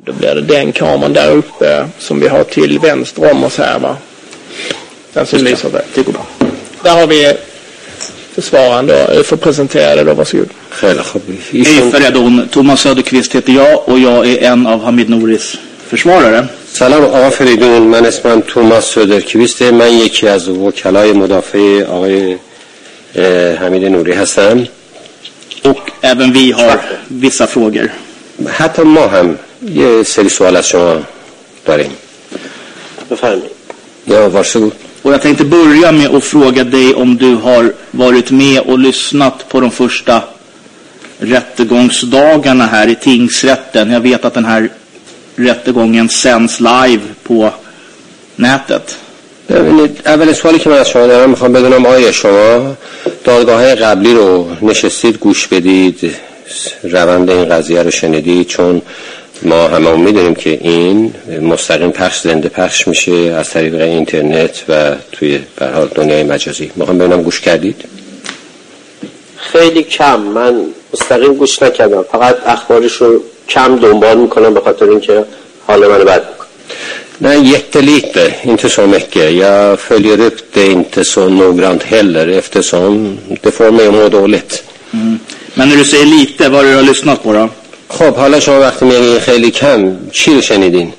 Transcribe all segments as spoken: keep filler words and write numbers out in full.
Då blir det den kameran där uppe som vi har till vänster om oss här, va? Den som lyser där. Det går bra. Där har vi försvararen då, för presenterade då, varsågod. Hej Feridun, Thomas Söderqvist heter jag och jag är en av Hamid Nouris försvarare. سلام آقا فریدون، من اسمم توماس سودرکویسته، من یکی از وکلای مدافع آقای حمید نوری هستم. Och även vi har vissa frågor. حتی ما هم یه سری سوال از شما داریم. بفرمایید. Ja, varsågod. Och jag tänkte börja med att fråga dig om du har varit med och lyssnat på de första rättegångsdagarna här i tingsrätten. Jag vet att den här rättegången sänds live på nätet. ببینید اول سوالی که من از شما دارم میخوام بدونم آیا شما دادگاه قبلی رو نشستید گوش بدید، روند این قضیه رو شنیدید؟ چون ما هممون میدونیم که این مستقیم پخش زنده پخش میشه از طریق اینترنت و توی به هر حال دنیای مجازی. میخوام ببینم گوش کردید؟ خیلی کم، من مستقیم گوش نکردم، فقط اخبارش رو کم دنبال میکنم به خاطر اینکه حال منو بد میکنه. Nej, jättelite, inte så mycket. Jag följer upp det inte så noggrant heller eftersom det får mig att må dåligt. Mm. Men när du säger lite, vad har du lyssnat på då? خب حالا شما وقتی میگین خیلی کم چی رو شنیدین؟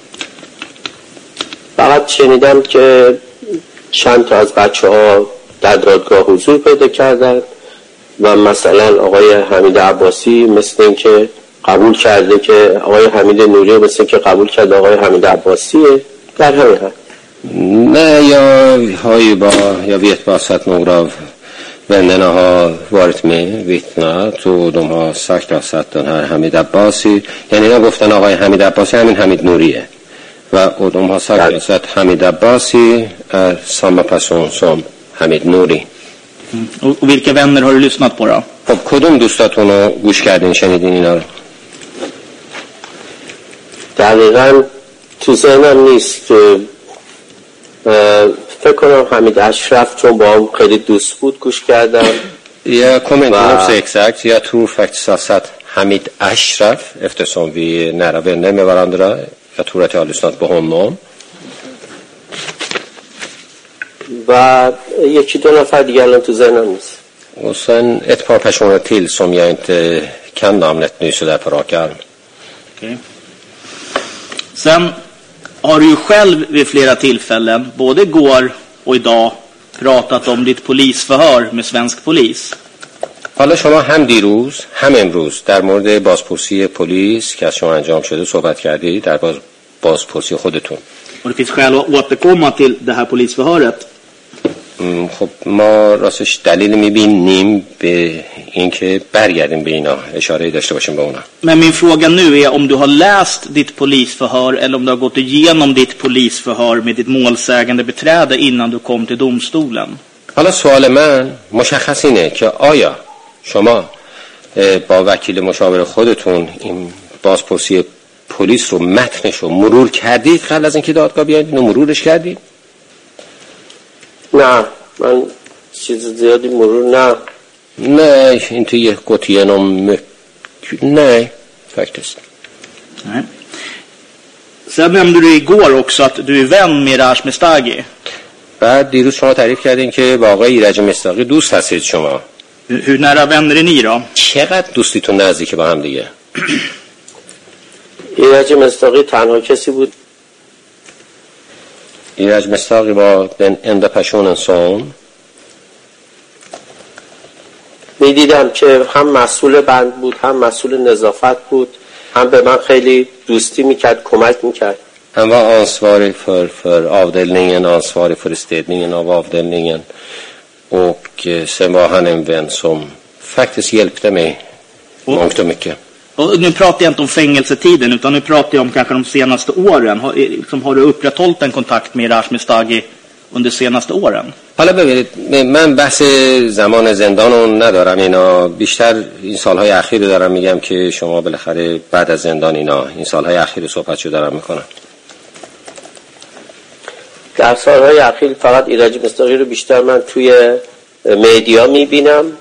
فقط شنیدم که چند تا از بچه ها در دادگاه حضور پیدا کردن و مثلا آقای حمید عباسی مثل این که قبول کرده که آقای حمید نوری مثل این که قبول کرده آقای حمید عباسیه. در همین حد. Nej, jag har ju bara, jag vet bara så att några av vännerna har varit med, vittnat och de har sagt alltså att den här Hamid Abbasi, yani de گفتن آقای حمید عباسی همین حمید نوریه و och de har sagt alltså att Hamid Abbasi är samma person som Hamid Nouri. Mm. Och, och vilka vänner har du lyssnat på då? خب کدوم دوستاتون رو گوش کردین شنیدین اینا رو؟ دقیقاً تو ذهنم نیست. فکر کنم حمید اشرف چون با هم خیلی دوست بود گوش کردم. Jag kommer inte ihåg så exakt. Jag tror faktiskt alltså att Hamid Ashraf, eftersom vi är nära vänner med varandra, jag tror att jag har lyssnat på honom. و یکی دو نفر دیگه الان تو ذهنم نیست. Och sen ett par personer till som jag inte kan namnet nu så där på rak arm. Okay. Sen har du ju själv vid flera tillfällen, både igår och idag, pratat om ditt polisförhör med svensk polis. حالا شما هم دیروز هم امروز در مورد بازپرسی پلیس که از شما انجام شده صحبت کردید در باز بازپرسی خودتون. Och det finns skäl att återkomma till det här polisförhöret. خب ما راستش دلیل میبینیم به اینکه برگردیم به اینا، اشاره داشته باشیم به اونا. Men min fråga nu är om du har läst ditt polisförhör eller om du har gått igenom ditt polisförhör med ditt målsägande beträde innan du kom till domstolen. حالا سوال من مشخص اینه که آیا شما با وکیل مشاور خودتون این بازپرسی پلیس رو متنش رو مرور کردید قبل از اینکه دادگاه بیاید؟ اینو مرورش کردید؟ نه من چیز زیادی مرور نه. Nej, inte gått igenom mycket. Nej, faktiskt. Nej. Sen nämnde du igår också att du är vän med Iraj Mestagi. بعد دیروز شما تعریف کردین که با آقای ایرج مستاقی دوست هستید شما. Hur nära vänner är ni då? چقدر دوستیتون نزدیکه با هم دیگه؟ ایرج مستاقی تنها کسی بود. ایرج مستاقی var den enda personen som میدیدم که هم مسئول بند بود هم مسئول نظافت بود، هم به من خیلی دوستی میکرد، کمک میکرد. Han var ansvarig för, för avdelningen, ansvarig för städningen av avdelningen och eh, sen var han en vän som faktiskt hjälpte mig mångt och mycket. Och nu pratar jag inte om fängelsetiden utan nu pratar jag om kanske de senaste åren. Har, liksom, har du upprätthållit en kontakt med Iraj Mestagi under senaste åren? حالا ببینید من بحث زمان زندان رو ندارم، اینا بیشتر این سالهای اخیر دارم میگم که شما بالاخره بعد از زندان اینا این سالهای اخیر صحبتشو دارم میکنم. در سالهای اخیر فقط ایرج مستاقی رو بیشتر من توی مدیا میبینم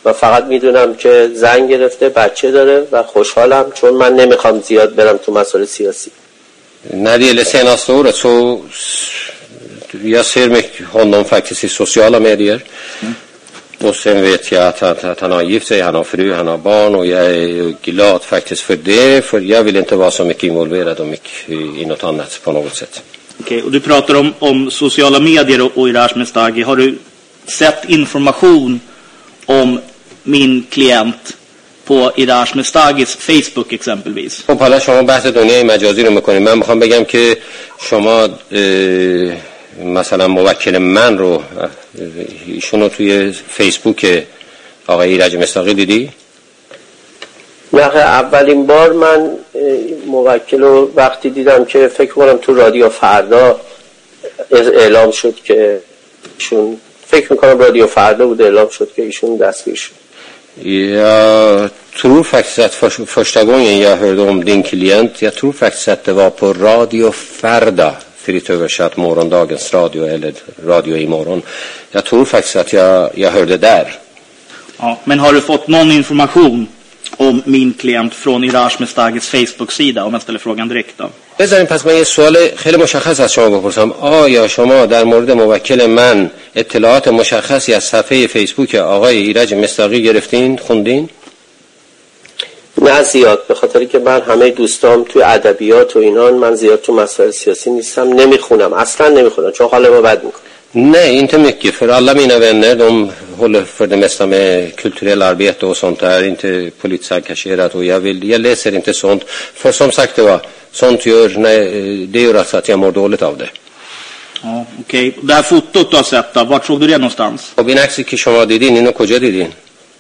و فقط میدونم که زن گرفته بچه dare و خوشحالم چون من نمیخوام زیاد برم تو مسائل سیاسی. När det gäller senaste året så jag ser mycket honom faktiskt i sociala medier. Mm. Och sen vet jag att han, att han har gift sig, han har fru, han har barn och jag är glad faktiskt för det, för jag vill inte vara så mycket involverad och mycket i något annat på något sätt. Okej, okay, och du pratar om, om sociala medier och, och Iraj Mestagi. Har du sett information om min klient på Iraj Mestagis Facebook exempelvis? خب حالا شما بحث دنیای مجازی رو میکنید. من میخوام بگم که شما مثلا موکل من رو ایشونو توی فیسبوک آقای ایرج مصداقی دیدی؟ نه، اولین بار من موکل رو وقتی دیدم که فکر کنم تو رادیو فردا اعلام شد که ایشون، فکر میکنم رادیو فردا بود، اعلام شد که ایشون دستگیر شد. Jag tror faktiskt att för, första gången jag hörde om din klient, jag tror faktiskt att det var på Radio Farda, fritt översatt morgondagens radio eller radio imorgon. Jag tror faktiskt att jag, jag hörde där. Ja, men har du fått någon information om min klient från Iraj Mestagis Facebook-sida, om jag ställer frågan direkt då? بذاریم پس من یه سوال خیلی مشخص از شما بپرسم. آیا شما در مورد موکل من اطلاعات مشخصی از صفحه فیسبوک آقای ایرج مصداقی گرفتین، خوندین؟ نه زیاد، به خاطری که من همه دوستام توی ادبیات و اینان، من زیاد تو مسائل سیاسی نیستم، نمیخونم، اصلا نمیخونم چون حال ما بد میکنه. Nej, inte mycket. För alla mina vänner, de håller för det mesta med kulturell arbete och sånt där, inte politiskt engagerat, och jag, vill, jag läser inte sånt. För som sagt det var, sånt gör, nej, det gör alltså att jag mår dåligt av det. Ja, okej. Okay. Det här fotot du har sett då, var såg du det någonstans? Och این عکسی که شما دیدین، اینو کجا دیدین؟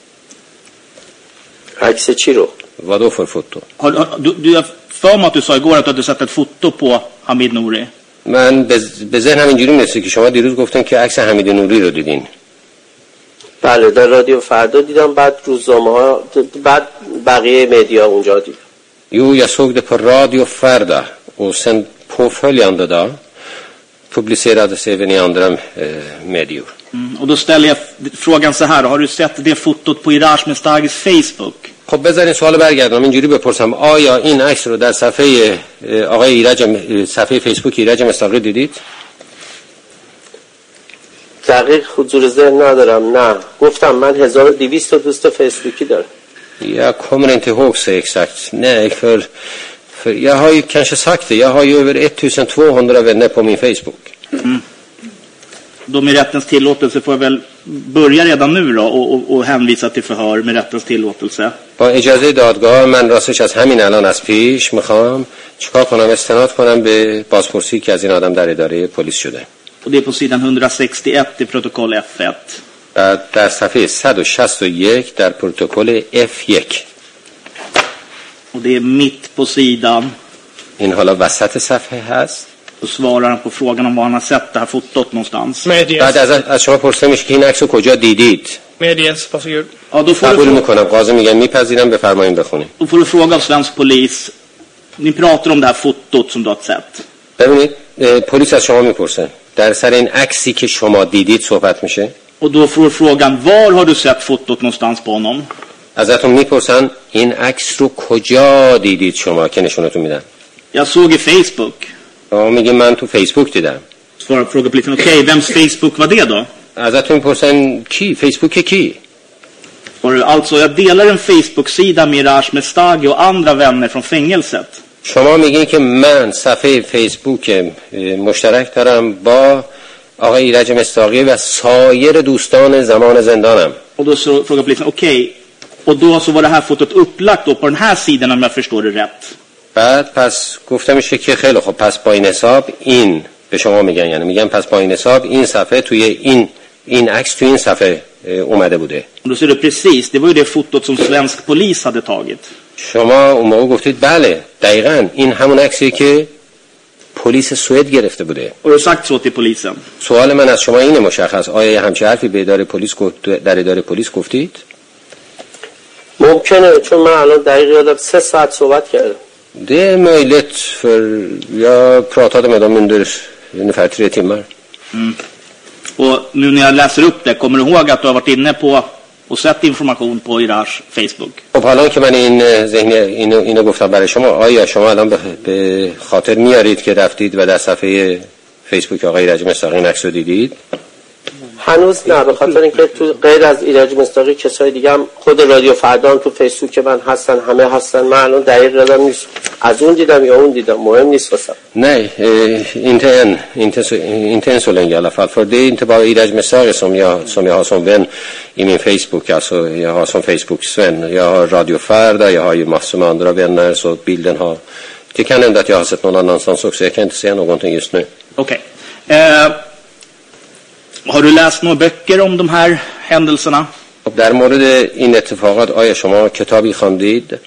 عکس چی رو؟ Vadå för foto? Har, har, du, du har för mig att du sa igår att du hade sett ett foto på Hamid Nouri. من به ذهن همینجوری میرسه که شما دیروز گفتن که عکس حمید نوری رو دیدین. بله، در رادیو فردا دیدم، بعد روزنامه‌ها، بعد بقیه مدیا اونجا دیدم. Jo, jag såg det på Radio Farda och sen påföljande dag publicerades även i andra eh, medier. Mm, och då ställer jag frågan så här, har du sett det fotot på Iraj Mestagis Facebook? خب بذارین سوال برگردم اینجوری بپرسم، آیا این عکس رو در صفحه آقای ایرج، صفحه فیسبوک ایرج مصداقی دیدید؟ دقیق حضور ذهن ندارم. نه، گفتم من هزار و دویست دوست فیسبوکی دارم. Jag kommer inte ihåg så exakt. Nej, för, för jag har ju kanske sagt det, jag har ju över ettusentvåhundra vänner på min Facebook. Mm. Då med rättens tillåtelse får jag väl börja redan nu då och, och, och hänvisa till förhör med rättens tillåtelse. با اجازه دادگاه من راستش از همین الان از پیش میخوام چیکار کنم؟ استناد کنم به بازپرسی که از این آدم در اداره پلیس شده. Och det är på sidan etthundrasextioett i protokoll اف ett. در صفحه صد و شصت و یک در پروتکل اف یک. Och det är mitt på sidan. این حالا وسط صفحه هست. Och svarar han på frågan om var han har sett det här fotot någonstans. Medias. بعد از از شما پرسیده میشه که این عکس رو کجا دیدید؟ Medias, varsågod. Ja, då får قبول du میکنم. قاضی میگن میپذیرم، بفرمایید بخونید. Då får du fråga av svensk polis. Ni pratar om det här fotot som du har sett. ببینید پلیس از شما میپرسه در سر این عکسی که شما دیدید صحبت میشه. Och då får du frågan, var har du sett fotot någonstans på honom? ازتون میپرسن این عکس رو کجا دیدید شما که نشونتون میدن. Jag såg i Facebook. شما میگین من تو فیسبوک دیدم. Svarar fråga polisen, okej, okay, vems Facebook var det då? ازتون میپرسن کی؟ فیسبوک کی؟ Svarar alltså, jag delar en Facebook-sida med Iraj Mestagi och andra vänner från fängelset. شما میگین که من صفحه فیسبوک مشترک دارم با آقای ایرج مصداقی و سایر دوستان زمان زندانم. Och då så frågar polisen, okej, okay, och då så var det här fotot upplagt då på den här sidan om jag förstår det rätt. بعد پس گفته میشه که خیلی خب پس با این حساب این به شما میگن، یعنی میگن پس با این حساب این صفحه توی این این عکس توی این صفحه اومده بوده. Och då ser du precis, det var ju det fotot som svensk polis hade tagit. شما اون موقع گفتید بله دقیقاً این همون عکسیه که پلیس سوئد گرفته بوده. Och du har sagt så till polisen. سوال من از شما اینه مشخص، آیا همچین حرفی به اداره پلیس در اداره پلیس گفتید؟ ممکنه، چون من الان دقیق یادم سه ساعت صحبت کردم. Det är möjligt för jag pratade med dem under ungefär tre timmar. Mm. Och nu när jag läser upp det, kommer du ihåg att du har varit inne på och sett information på Irars Facebook. خب حالا که من این ذهن اینو اینو گفتم برای شما، آیا شما الان به خاطر میارید که رفتید و در صفحه فیسبوک آقای ایرج مصداقی عکسو دیدید؟ هنوز نه، به خاطر اینکه تو غیر از ایرج مصداقی کسای دیگه هم خود رادیو فردا هم تو فیسبوک من هستن، همه هستن. من الان دقیق یادم نیست از اون دیدم یا eun دیدم، مهم نیست واسم. Nej, inte än, inte så, inte än så länge i alla fall. För det är inte bara Iraj Mestari som jag, som jag har som vän i min Facebook. Alltså jag har som Facebook-vän. Jag har Radio Farda, jag har ju massor med andra vänner, så bilden har... Det kan hända att jag har sett någon annanstans också. Jag kan inte säga någonting just nu. Okej. Okay. Eh, har du läst några böcker om de här händelserna? در مورد این اتفاقات آیا شما کتابی خواندید؟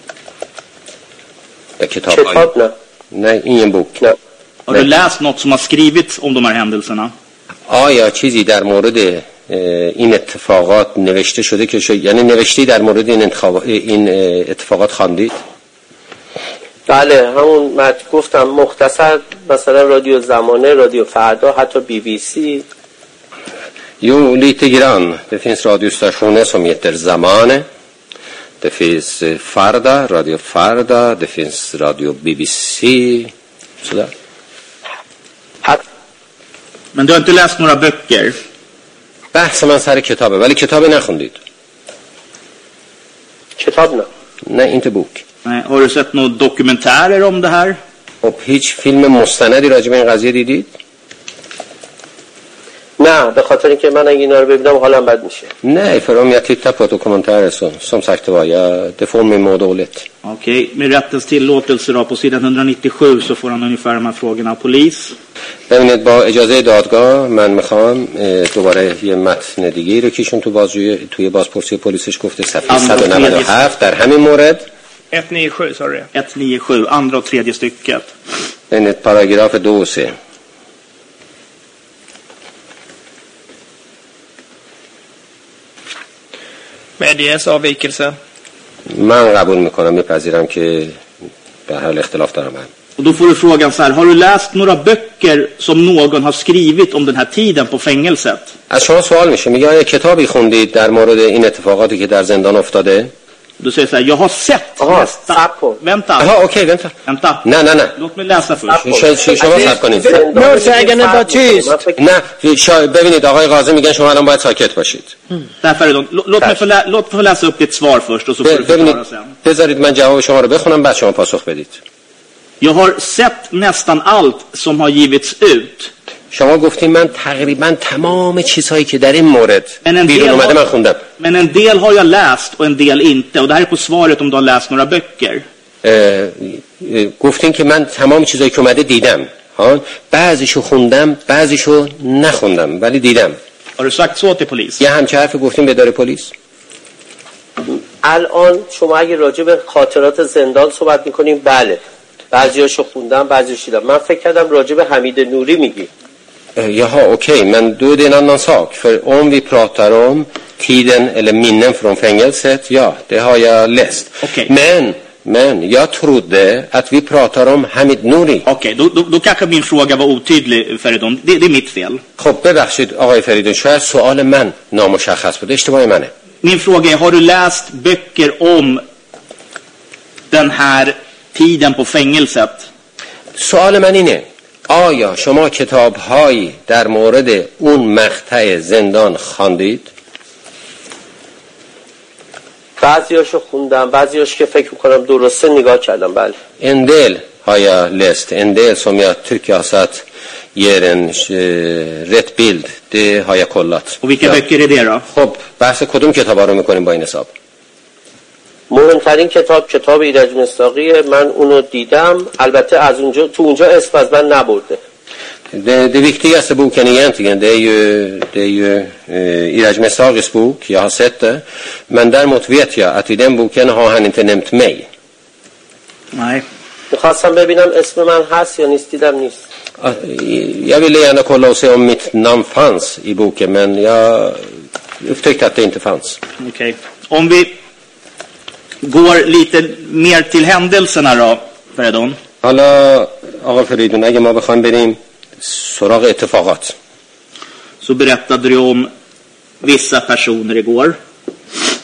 یا کتاب کتاب نه. Nej, ingen bok. نه. Har du läst något som har skrivits om de här händelserna? آیا چیزی در مورد این اتفاقات نوشته شده که شو... یعنی نوشتی در مورد این, انتخاب... این اتفاقات خواندید؟ بله، همون من گفتم مختصر، مثلا رادیو زمانه، رادیو فردا، حتی بی بی سی. Jo, lite grann. Det finns radiostationer som heter Zamane. Det finns Farda, Radio Farda. Det finns Radio B B C. Sådär. Men du har inte läst några böcker? بحث من سر کتابه، ولی کتابی نخوندید. کتاب نه. نه، inte bok. Nej, har du sett några dokumentärer om det här? خب هیچ فیلم مستندی راجع به این قضیه دیدید؟ نه، به خاطر اینکه من اگه اینا رو ببینم حالم بد میشه. Nej, för om jag tittar på dokumentärer så, som sagt var, jag, det får mig må dåligt. Okej, med rättens tillåtelse då, på sidan etthundranittiosju så får han ungefär de här frågorna av polis. ببینید با اجازه دادگاه من میخوام دوباره یه متن دیگه رو که ایشون تو بازجویی توی بازپرسی پلیسش گفته صفحه صد و نود و هفت در همین مورد etthundranittiosju sa du? etthundranittiosju, andra och tredje stycket. ببینید پاراگراف دو و سه. Medges avvikelse. من قبول میکنم، میپذیرم که به هر حال اختلاف دارم. Och då får du frågan så här: har du läst några böcker som någon har skrivit om den här tiden på fängelset? از شما سوال میشه، میگه آیا کتابی خوندید در مورد این اتفاقاتی که در زندان افتاده؟ Du säger så här: jag har sett Aha, nästa... Sapo. Vänta. Jaha, okej, vänta. Vänta. نه نه نه. Låt mig läsa först. ش- شما صبر کنید. målsägande var tyst. نه شا... ببینید آقای قاضی میگن شما الان باید ساکت باشید. Därför är de... Låt mig få, lä... Låt få läsa upp ditt svar först och så får du ببینید förklara sen. بذارید من جواب شما رو بخونم بعد شما پاسخ بدید. Jag har sett nästan allt som har givits ut. شما گفتین من تقریبا تمام چیزهایی که در این مورد بیرون اومده من خوندم. Men en del har jag läst och en del inte. Och det här är på svaret om du har läst några böcker. گفتین که من تمام چیزهایی که اومده دیدم. ها، بعضیشو خوندم، بعضیشو نخوندم، ولی دیدم. Har du sagt så till polis? یه همچه حرفی گفتین به اداره پلیس؟ الان شما اگه راجع به خاطرات زندان صحبت میکنیم، بله بعضیاشو خوندم، بعضیاشو دیدم. من فکر کردم راجع به حمید نوری میگی. Jaha, okej, okay, men då är det en annan sak. För om vi pratar om tiden eller minnen från fängelset, ja, det har jag läst. Okay. Men, men jag trodde att vi pratar om Hamid Nouri. Okej, okay, då, då, då kanske min fråga var otydlig, Feridun. Det, det är mitt fel. خب ببخشید آقای فریدون، شاید سوال من نامشخص بود. اشتباه منه. Min fråga är: har du läst böcker om den här tiden på fängelset? سوال من اینه، آیا شما کتاب‌هایی در مورد اون مقطع زندان خواندید؟ بعضیاشو خوندم، بعضیاش که فکر میکنم درسته نگاه کردم. بله. En del har jag läst, en del som jag tycker har satt ger en rätt bild. Det har jag kollat. Och vilka böcker är det då? خب بحث کدوم کتابا رو می‌کنیم با این حساب؟ مهمترین کتاب کتاب ایرج مصداقی، من اونو دیدم. البته از اونجا تو اونجا اسم از من نبرده. Det, det viktigaste boken egentligen det är ju det är ju eh, Iraj Mestagis bok. Jag har sett det, men däremot vet jag att i den boken har han inte nämnt mig. Nej. می‌خواستم ببینم اسم من هست یا نیست، دیدم نیست. Jag ville gärna kolla och se om mitt namn fanns i boken, men jag upptäckte att det inte fanns. Okej. Okay. Om vi går lite mer till händelserna då, Feridun. حالا آقا فریدون اگه ما بخوایم بریم سراغ اتفاقات. Så berättade du om vissa personer igår.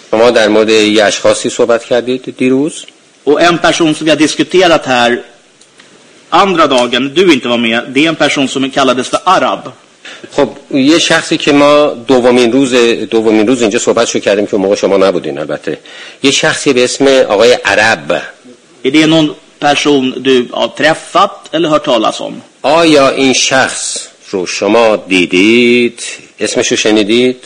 شما در مورد یه اشخاصی صحبت کردید دیروز. Och en person som vi har diskuterat här andra dagen, du inte var med, det är en person som kallades för Arab. خب یه شخصی که ما دومین روز دومین روز اینجا صحبتشو کردیم که موقع شما نبودین البته، یه شخصی به اسم آقای عرب. Är det någon person du har träffat eller hört talas om? آیا این شخص رو شما دیدید؟ اسمشو شنیدید؟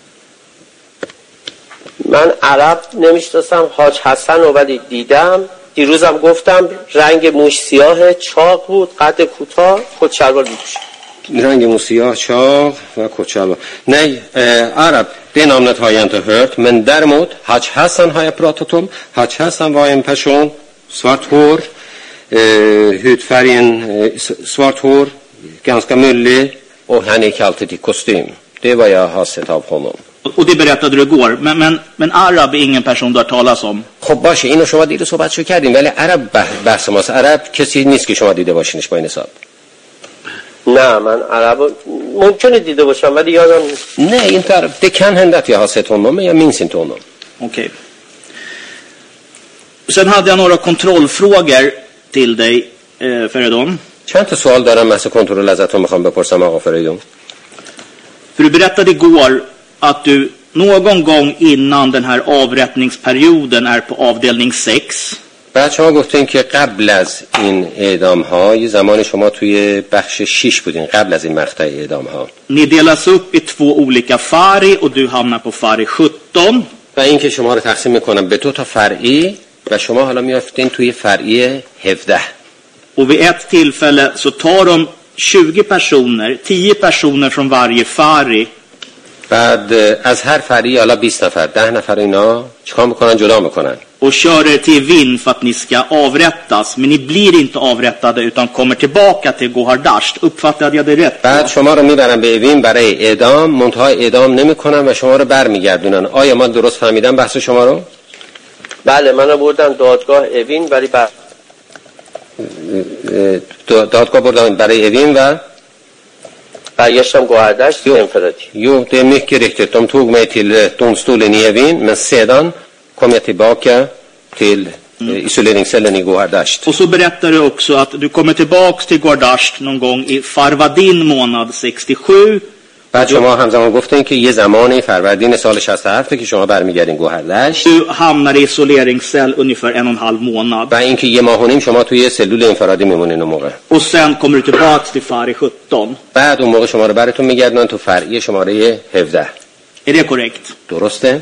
من عرب نمیشناسم، حاج حسن رو ولی دیدم. دیروزم گفتم رنگ موش سیاه، چاق بود، قد کوتاه، کت شلوار می‌پوشید. رنگ موش سیاه، چاق و kort shallwar. Nej, eh, Arab, det namnet har jag inte hört, men däremot Haj Hassan har jag pratat om. Haj Hassan var en person, svart hår, eh, hudfärgen eh, svart hår, ganska müllig, och han gick alltid i kostym. Det är vad jag har sett av honom. Och det berättade du igår, men, men, men Arab är ingen person du har talas om. خب باشه، اینو شما دیده صحبتشو کردیم، ولی عرب بحث ماست. عرب کسی نیست که شما دیده باشینش با این حساب. نه من عرب ممکنه دیده باشم ولی یادم نیست. Nej, inte Arab. Det kan hända att jag har sett honom, men jag minns inte honom. Okej. Sen hade jag några kontrollfrågor till dig, eh, Feridun. چند تا سوال دارم مثل کنترل ازتون میخوام بپرسم آقا فریدون. För du berättade igår att du någon gång innan den här avrättningsperioden är på avdelning sex. بعد شما گفتین که قبل از این اعدام ها یه زمانی شما توی بخش شش بودین، قبل از این مقطع اعدام ها. Ni delas upp i två olika fari och du hamnar på fari sjutton. و این که شما رو تقسیم میکنم به دو تا فرعی و شما حالا میافتین توی فرعی هفده. Och vid ett tillfälle så tar de tjugo personer, tio personer från varje fari. بعد از هر فرعی حالا بیست نفر، ده نفر اینا چیکار میکنن؟ جدا میکنن. Och kör er till Vin för att ni ska avrättas. Men ni blir inte avrättade utan kommer tillbaka till Gohardasht. Uppfattade jag det rätt? بعد شما رو میبرن به اوین برای اعدام، منتها اعدام نمیکنن و شما رو برمیگردونن. آیا من درست فهمیدم بحث شما رو؟ بله من بردن دادگاه اوین ولی بر... دادگاه بردن برای اوین و برگشتم گوهردشت انفرادی. Jo, det är mycket riktigt. De tog mig till domstolen i Evin, men sedan kom jag tillbaka till mm. isoleringscellen i Gohardasht. Och så berättar du också att du kommer tillbaks till Gohardasht någon gång i Farvardin månad sextiosju. بعد شما همزمان گفتین که یه زمانی فروردین سال شصت و هفت که شما برمیگردین گوهردشت. Du hamnar i isoleringscell ungefär en och en halv månad. و اینکه یه ماه و نیم شما توی سلول انفرادی میمونین اون موقع. Och sen kommer du tillbaks till Fari sjutton. بعد اون موقع شما رو براتون میگردن تو فرعی شماره هفده. Är det korrekt? درسته؟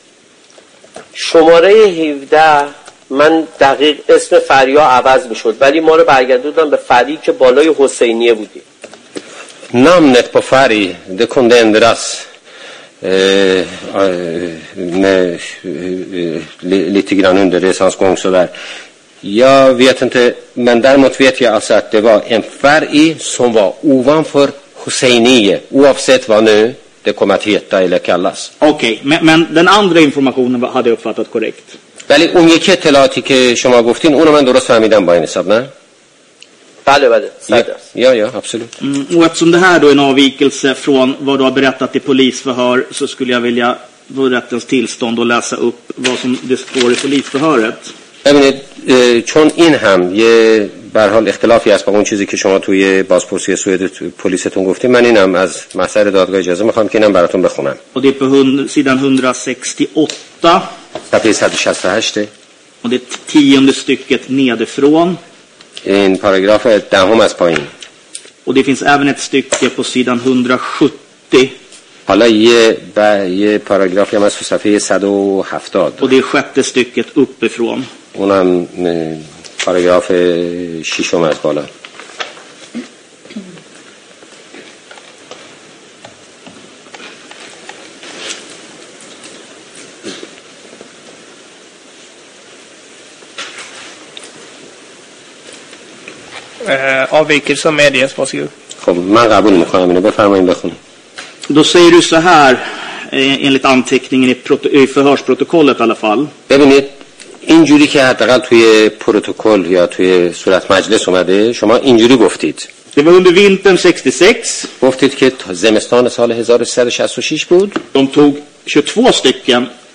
شماره هفده من دقیق اسم فریا عوض میشد ولی ما رو برگردوندن به فری که بالای حسینیه بودیم. Namnet på färg, det kunde ändras eh, med, eh, lite grann under resans gång så där. Jag vet inte, men däremot vet jag alltså att det var en färg som var ovanför Husseiniye, oavsett vad nu det kommer att heta eller kallas. Okej, okay, men, men den andra informationen hade jag uppfattat korrekt. ولی اون یکی اطلاعاتی که شما گفتین اونو من درست فهمیدم با این حساب نه؟ بله بله ja, ja, absolut. Mm, och eftersom det här då är en avvikelse från vad du har berättat i polisförhör så skulle jag vilja få rättens tillstånd och läsa upp vad som det står i polisförhöret. ببینید چون این هم یه به هر حال اختلافی است با اون چیزی که شما توی بازپرسی سوئد پلیستون گفتید، من اینم از محضر دادگاه اجازه میخوام که اینم براتون بخونم. Och det är på hund, sidan etthundrasextioåtta. صفحه صد و شصت و هشت. Och det är tionde stycket nedifrån. این پاراگراف دهم از پایین. Och det finns även ett stycke på sidan etthundrasjuttio. حالا یه با یه پاراگرافی هم از صفحه صد و هفتاد. Och det är sjätte stycket uppifrån. اونم پاراگراف ششم از بالا. avvikelse medges, varsågod. خب من قبول میکنم اینو، بفرمایید بخونید. Då säger du så här enligt anteckningen i, proto- i förhörsprotokollet i alla fall. ببینید اینجوری که حداقل توی پروتکل یا توی صورت مجلس اومده شما اینجوری گفتید. Det var under vintern sextiosex. گفتید که زمستان سال هزار و سیصد و شصت و شش بود. De tog tjugotvå stycken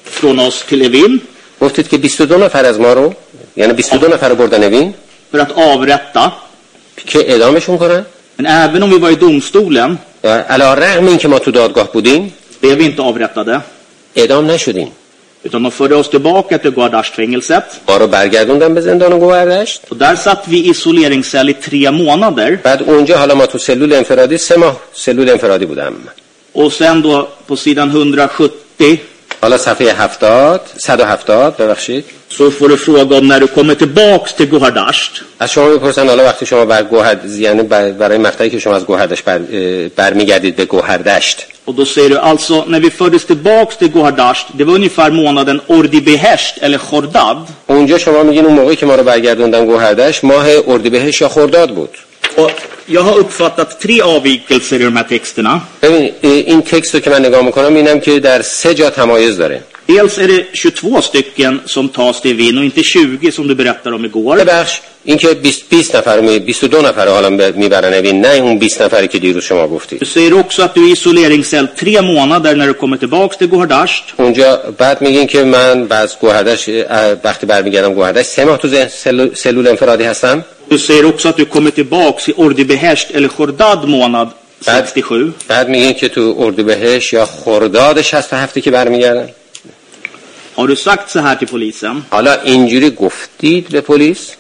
från oss till Evin. گفتید که بیست و دو نفر از ما رو، یعنی بیست و دو نفر رو بردن اوین för att avrätta. که اعدامشون کنن. Men även om vi var i domstolen علی الرغم این که ما تو دادگاه بودیم blev vi inte avrättade. اعدام نشدیم. Utan de förde oss tillbaka till Guardasht-fängelset. ما رو برگردوندن به زندان گوهردشت. Och där satt vi i isoleringscell i tre månader. بعد اونجا حالا ما تو سلول انفرادی سه ماه سلول انفرادی بودم. Och sen då på sidan hundrasjuttio حالا صفحه هفتاد صد و هفتاد ببخشید så får du fråga om när du kommer tillbaks till Guardasht. از شما میپرسن حالا وقتی شما بر گوهرد یعنی برای مقطعی که شما از گوهردشت بر برمیگردید به گوهردشت. Och då säger du alltså när vi fördes tillbaks till Guardasht, det var ungefär månaden Ordibehesht eller Khordad. اونجا شما میگین اون موقعی که ما رو برگردوندن گوهردشت ماه اردیبهشت یا خرداد بود. Och jag har uppfattat tre avvikelser i de här texterna. ببین این تکست رو که من نگاه میکنم اینم که در سه جا تمایز داره. Dels är det tjugotvå stycken som tas till Evin och inte tjugo som du berättade om igår. ببخش این که بیست بیست نفر می بیست و دو نفر حالا میبرن اوین نه اون بیست نفری که دیروز شما گفتید. Du säger också att du är i isoleringscell tre månader när du kommer tillbaks till Guardasht. اونجا بعد میگین که من بعد گوهردشت وقتی برمیگردم گوهردشت سه ماه تو سلول, سلول انفرادی هستم. Du säger också att du kommer tillbaks i Ordibehesht eller Khordad månad sextiosju. بعد میگین که تو اردیبهشت یا خرداد شصت و هفت که برمیگردن. Har du sagt så här till polisen? حالا اینجوری گفتید به پلیس؟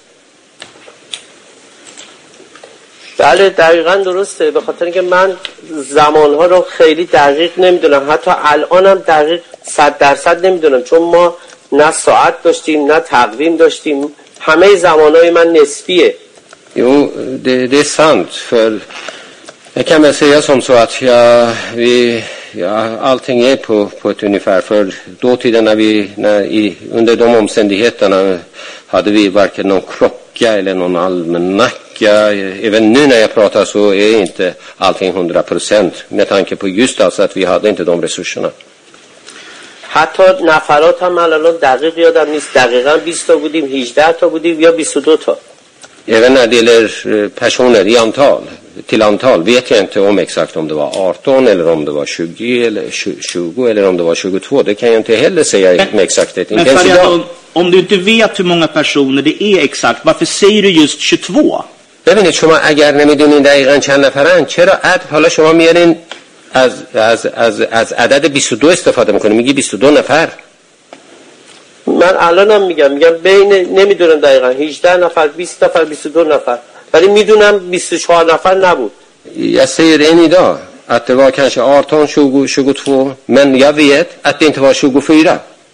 بله دقیقاً درسته، به خاطر اینکه من زمانها رو خیلی دقیق نمیدونم، حتی الانم دقیق صد درصد نمیدونم، چون ما نه ساعت داشتیم نه تقویم داشتیم، همه زمانهای من نسبیه. Jo, det, det är sant, för jag kan väl säga som så att jag, vi, ja, allting är på, på ett ungefär. För dåtiden när vi, när i, under de omständigheterna hade vi varken någon klocka eller någon almanacka. Även nu när jag pratar så är inte allting hundra procent med tanke på just alltså att vi hade inte de resurserna. حتی نفرات هم الان دقیق یادم نیست، دقیقاً بیست تا بودیم، هجده تا بودیم یا بیست و دو تا. Även när det gäller personer i antal, till antal vet jag inte om exakt om det var arton eller om det var tjugo eller tjugo eller om det var tjugotvå. Det kan jag inte heller säga med exakthet. Men Farid, om du inte vet hur många personer det är exakt, varför säger du just tjugotvå? ببینید شما اگر نمیدونین دقیقاً چند نفرن چرا عدد حالا شما میارین از از از از عدد بیست و دو استفاده میکنید میگی بیست و دو نفر. من الانم میگم میگم بین نمیدونم دقیقاً هجده نفر بیست نفر بیست و دو نفر ولی میدونم بیست و چهار نفر نبود. Jag säger än idag att det var kanske arton, tjugo, tjugotvå men jag vet att det inte var tjugofyra.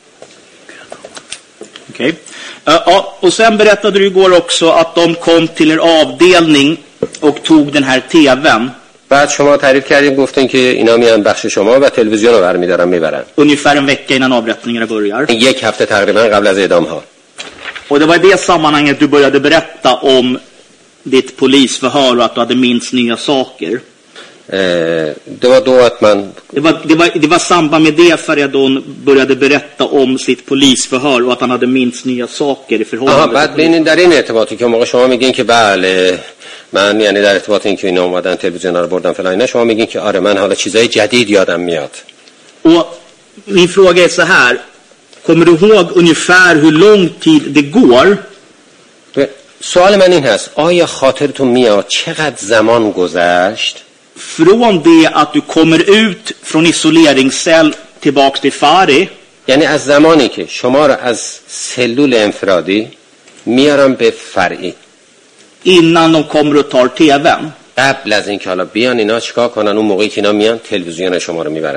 Okej. Okay. Uh, ja, och sen berättade du igår också att de kom till er avdelning och tog den här tvn. بعد شما تعریف کردین گفتین که اینا میان بخش شما و تلویزیون رو برمی‌دارن میبرن. Ungefär en vecka innan avrättningarna börjar. یک هفته تقریبا قبل از اعدام ها. Och det var i det sammanhanget du började berätta om ditt polisförhör och att du hade minst nya saker. Det var då att man det var det var det var samband med det Faridon började berätta om sitt polisförhör och att han hade minst nya saker i förhållande. آها بعد ببینین در این ارتباطی که موقع شما میگین که بله من یعنی در ارتباط این که اینا اومدن تلویزیون رو بردن فلان اینا شما میگین که آره من حالا چیزای جدید یادم میاد. Och min fråga är så här, kommer du ihåg ungefär hur lång tid det går? سوال من این هست آیا خاطرتون میاد چقدر زمان گذشت från det att du kommer ut från isoleringscell tillbaks till Fari, یعنی از زمانی که شما رو از سلول انفرادی میارم به فرعی innan de kommer och tar tvn. قبل از اینکه حالا بیان اینا چیکار کنن اون موقعی که اینا میان تلویزیون شما رو میبرن.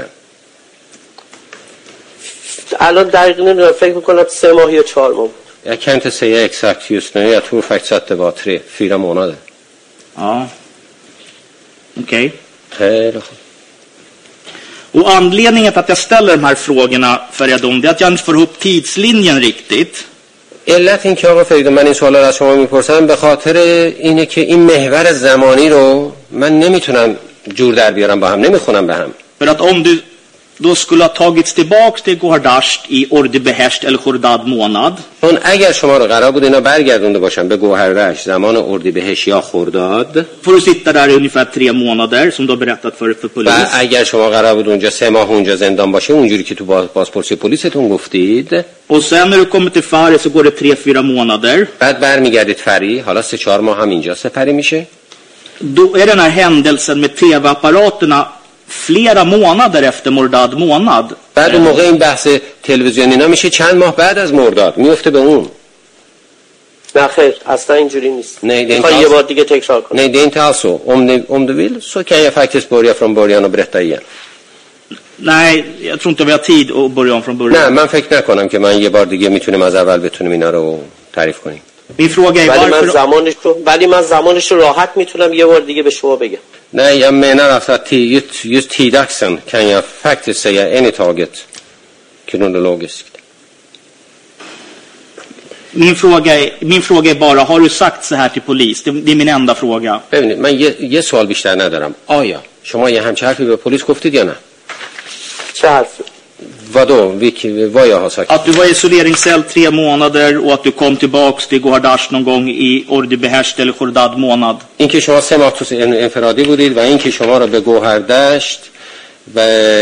الان دقیق نمیدونم فکر میکنم سه ماه یا چهار ماه. Jag kan inte säga exakt just nu. Jag tror faktiskt att det var tre, fyra månader. Ja. Okej. Okay. Och anledningen till att jag ställer de här frågorna för er dom, det är att jag inte får ihop tidslinjen riktigt. علت این که آقا فرید من این سوالا رو از شما میپرسم به خاطر اینه که این محور زمانی رو من نمیتونم جور در بیارم با هم نمیخونم به هم. För att om du då skulle ha tagits tillbaks till Gohardasht i Ordibehesht eller Khordad månad. اون اگر شما رو قرار بود اینا برگردونده باشن به گوهردشت زمان اردیبهشت یا خرداد får du sitta där i ungefär tre månader som du har berättat för för polis. و اگر شما قرار بود اونجا سه ماه اونجا زندان باشه اونجوری که تو بازپرسی پلیستون گفتید Och sen när du kommer till Fari så går det tre fyra månader. بعد برمیگردید فری حالا سه چهار ماه هم اینجا سپری میشه. Då är den här händelsen med tv-apparaterna flera månader efter Mordad månad. بعد اون موقع این بحث تلویزیونی اینا میشه چند ماه بعد از مرداد میفته به اون. نه خیر اصلا اینجوری نیست. Nej, det är میخوای یه بار دیگه تکرار کنم. Nej, det är inte alls så. Om du, om du vill så kan jag faktiskt börja från början och berätta igen. Nej, jag tror inte vi har tid att börja om från början. نه من فکر نکنم که من یه بار دیگه میتونیم از اول بتونیم اینا رو تعریف کنیم. Min fråga är ولی من varför... زمانش رو ولی من زمانش رو راحت میتونم یه بار دیگه به شما بگم. Nej, jag menar alltså att just, just tidaxeln kan jag faktiskt säga en i taget kronologiskt. Min fråga, är, min fråga är bara, har du sagt så här till polis? Det, det är min enda fråga. ببینید من یه, یه سوال بیشتر ندارم. آیا شما یه همچه حرفی به پلیس گفتید یا نه؟ چه حرفی؟ Vadå? Vilk, vad jag har sagt? Att du var i isoleringscell tre månader och att du kom tillbaks till Gohardasht någon gång i Ordibehesht eller Khordad månad. این که شما سه ماه تو انفرادی بودید و این که شما رو به گوهردشت و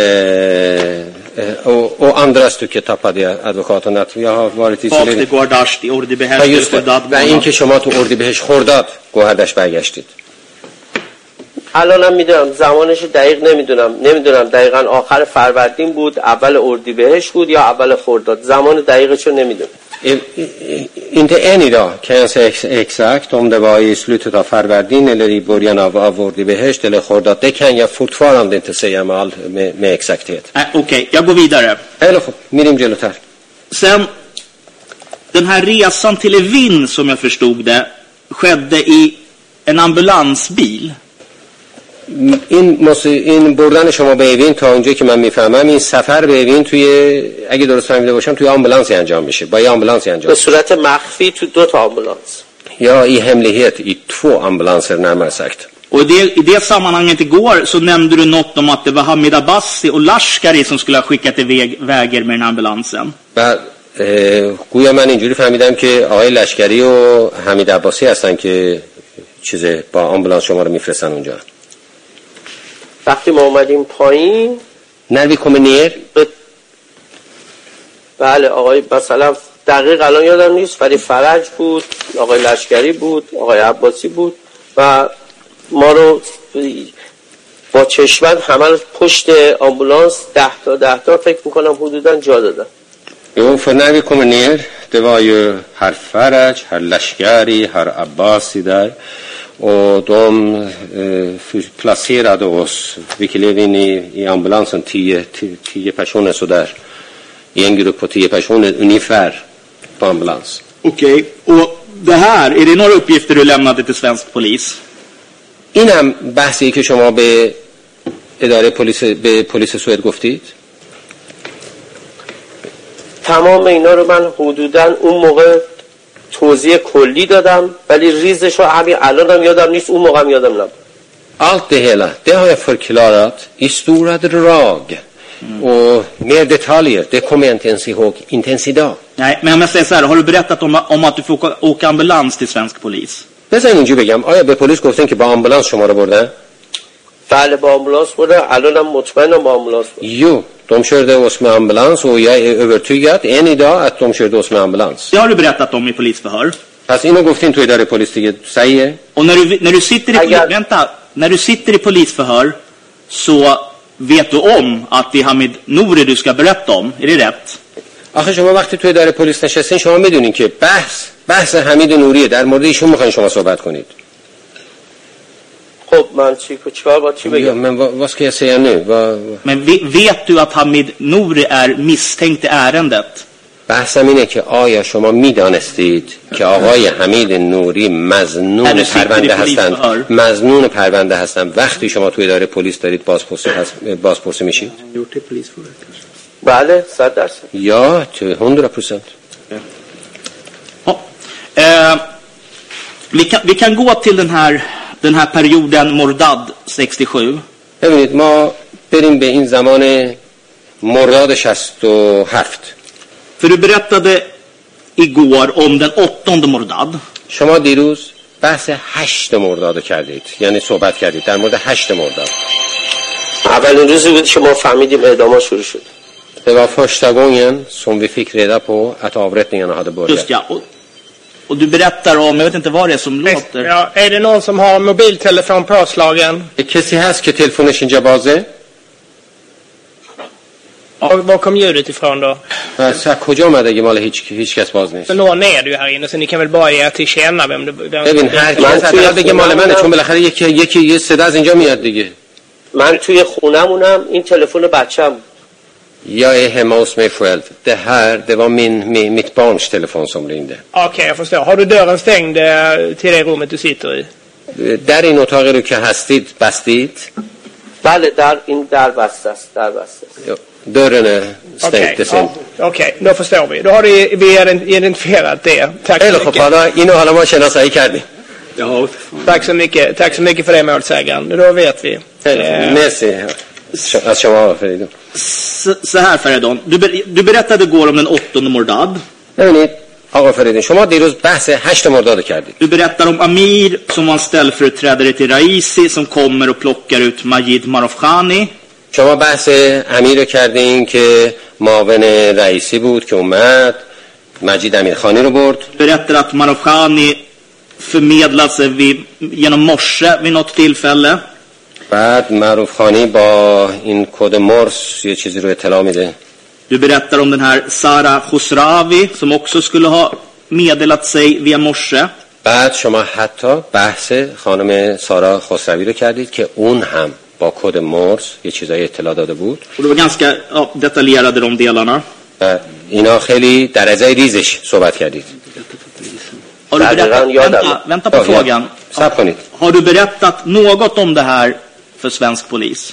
och, och andra stycket tappade advokaten att jag har varit i Bak till Gohardasht i Ordibehesht eller Khordad månad. و این که شما تو اردیبهشت خرداد گوهردشت برگشتید. الانم میدونم زمانش دقیق نمیدونم نمیدونم دقیقاً آخر فروردین بود اول اردیبهشت بود یا اول خرداد زمان دقیقش رو نمیدونم. Inte än idag kan jag säga exakt om det var i slutet av Farvardin eller i början av, av Ordibehesht eller Khordad. Det kan jag fortfarande inte säga med, all, med, med exakthet. Äh, Okej, okay, jag går vidare. Eller minim gelotar. Sen, den här resan till Evin som jag förstod det skedde i en ambulansbil. این مس... این بردن شما به اوین تا اونجایی که من میفهمم این سفر به اوین توی اگه درست فهمیده باشم توی آمبولانسی انجام میشه با یه آمبولانسی انجام به صورت مخفی تو دو تا آمبولانس یا i hemlighet i två ambulanser närmare sagt. Och i det, i det sammanhanget igår så nämnde du något om att det var Hamid Abbasi och Lashkari som skulle ha skickat iväg väger med den ambulansen. بعد گویا من اینجوری فهمیدم که آقای لشکری و حمید عباسی هستن که چیز با آمبولانس شما رو میفرستن اونجا. وقتی ما اومدیم پایین نروی کمنیر ب... بله آقای مثلا دقیق الان یادم نیست ولی فرج بود آقای لشکری بود آقای عباسی بود و ما رو با چشمند همه پشت آمبولانس ده تا ده تا فکر میکنم حدودا جا دادن. Jo, för när vi kommer ner, det var ju herr Faraj, herr Lashkari, herr Abbasi där. Och de eh, placerade oss, vi klev in i, i ambulansen, tio, tio, tio personer sådär. I en grupp på tio personer ungefär på ambulans. Okej, okay. Och det här, är det några uppgifter du lämnade till svensk polis? اینم بحثی که شما به اداره پلیس به پلیس سوئد گفتید؟ تمام اینا رو من حدوداً اون موقع توضیح کلی دادم ولی ریزش رو همین الانم یادم نیست اون موقع هم یادم نبود. Allt det hela, det har jag förklarat i stora drag. Mm. Och mer detaljer, det kommer jag inte ens ihåg, inte ens idag. Nej, men om jag säger så här, har du berättat om, om att du får åka, åka ambulans till svensk polis? بذارین اینجا بگم آیا به پلیس گفتن که با آمبولانس شما رو بردن؟ بله با آمبولانس بردن الانم مطمئنم با آمبولانس بردن. Jo, de körde oss med ambulans och jag är övertygad än idag att de körde oss med ambulans. Det har du berättat om i polisförhör. Fast اینو گفتین تو اداره پلیس دیگه صحیحه؟ Och när du, när du sitter i Agar... vänta, när du sitter i polisförhör så vet du om att det är Hamid Nouri du ska berätta om, är det rätt? آخه شما وقتی تو اداره پلیس نشستین شما میدونین که بحث بحث حمید نوریه در مورد ایشون میخواین شما صحبت کنید. خب من چی چیکار با چی بگم؟ Men vad, vad ska jag säga nu? Vad... Men vet du att Hamid Nouri är misstänkt i ärendet? بحثم اینه که آیا شما میدانستید که آقای حمید نوری مظنون پرونده هستند مظنون پرونده هستند وقتی شما تو اداره پلیس دارید بازپرسی بازپرسی میشید؟ بله صد درصد. Ja, till hundra procent. Ja. Eh, vi kan vi kan gå till den här den här perioden Mordad sextiosju. ببینید ما بریم به این زمان مرداد شصت و هفت. För du berättade igår om den åttonde Mordad. شما دیروز بحث هشت مرداد کردید، یعنی صحبت کردید در مورد هشت مرداد. اولین روزی بود شما فهمیدیم اعدام‌ها شروع شد. Det var första gången som vi fick reda på att avrättningarna hade börjat. Just ja. Och, och du berättar om, jag vet inte vad det är som låter. Ja, är det någon som har mobiltelefon påslagen? کسی هست که تلفنش اینجا بازه؟ Och var kom ljudet ifrån då? از کجا اومده اگه مال هیچ هیچ کس باز نیست؟ Så någon är det ju här inne, så ni kan väl bara ge till känna vem det... ببین هر کس حداقل بگه مال منه، چون بالاخره یکی یکی یه صدا از اینجا میاد دیگه. من توی خونمونم این تلفن بچه‌م. Jag är hemma hos mig själv. Det här, det var min, min mitt barns telefon som ringde. Okej, okay, jag förstår. Har du dörren stängd till det rummet du sitter i? در این اتاقی رو که هستید بستید؟ بله در این در بسته است، در بسته است. Dörren är stängd. Okej, okay. okay, då förstår vi. Då har du, vi identifierat det. Tack så mycket. حالا اینو حالا ما شناسایی کردیم. Ja. Tack så mycket. Tack så mycket för det, målsägaren. Då vet vi. Merci. Att شما Feridun. Så här Feridun, du, ber, du berättade igår om den åttonde Mordad. ببینید آقا فریدون شما دیروز بحث هشت مرداد کردید. Du berättar om Amir som var en ställföreträdare till Raisi som kommer och plockar ut Majid Marofkhani. شما بحث امیر رو کردین که معاون رئیسی بود که اومد مجید امیرخانی رو برد. Berättar att Marofkhani förmedlade sig vid, genom morse vid något tillfälle. بعد معروفخانی با این کد مورس یه چیزی رو اطلاع میده. Du berättar om den här Sara Khosravi som också skulle ha meddelat sig via morse. بعد شما حتی بحث خانم سارا خسروی رو کردید که اون هم با کد مورس یه چیزای اطلاع داده بود. Och det var ganska ja, detaljerade de delarna. اینا خیلی در ازای ریزش صحبت کردید. Har du berättat, vänta, vänta på frågan. Har, har du berättat något om det här för svensk polis?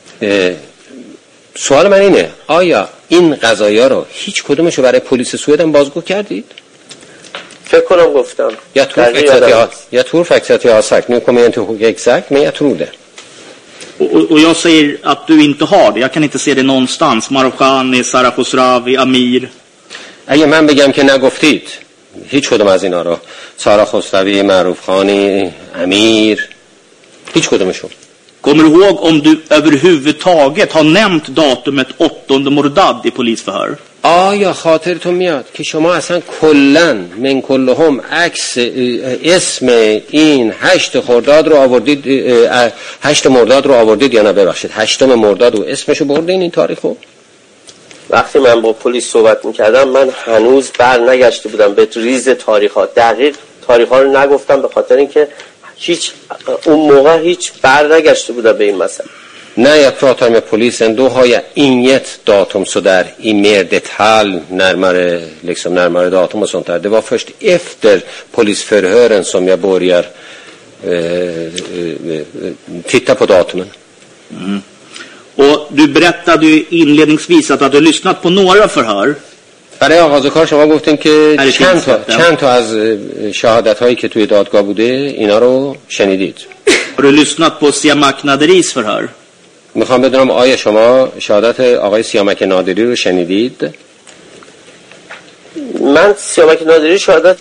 سوال من اینه آیا این قضایا رو هیچ کدومشو برای پلیس سوئد هم بازگو کردید؟ فکر کنم گفتم. Jag tror faktiskt att jag jag tror faktiskt att jag har sagt, nu kommer jag inte ihåg exakt, men jag tror det. Och, och jag säger att du inte har det. Jag kan inte se det någonstans. Marofkhani, Sara Khosravi, Amir. اگه من بگم که نگفتید هیچ کدوم از اینا رو، سارا خسروی، معروفخانی، امیر، هیچ کدومشون. Kommer du ihåg om du överhuvudtaget har nämnt datumet åttonde Mordad i polisförhör? آیا خاطرتون میاد که شما اصلا کلن من کلهم عکس اسم این هشت خرداد رو آوردید، هشت مرداد رو آوردید یا نه؟ ببخشید هشتم مرداد و اسمشو بردین این تاریخو؟ وقتی من با پلیس صحبت میکردم من هنوز بر نگشته بودم به ریز تاریخ‌ها، دقیق تاریخ‌ها رو nagoftam به خاطر اینکه هیچ اون موقع هیch بر نگشته بودم به این مسئله. När jag pratar med polisen då har jag inget datum så där i mer detalj närmare liksom närmare datum och sånt där. Det var först efter polisförhören som jag börjar eh, titta på datumen. Mm. Och du berättade ju inledningsvis att du hade lyssnat på några förhör. برای آغاز کار شما گفتین که چند تا چند تا از شهادت هایی که توی دادگاه بوده اینا رو شنیدید. Har du lyssnat på Siamak Nadiris förhör? میخوام بدونم آیا شما شهادت آقای سیامک نادری رو شنیدید؟ من سیامک نادری شهادت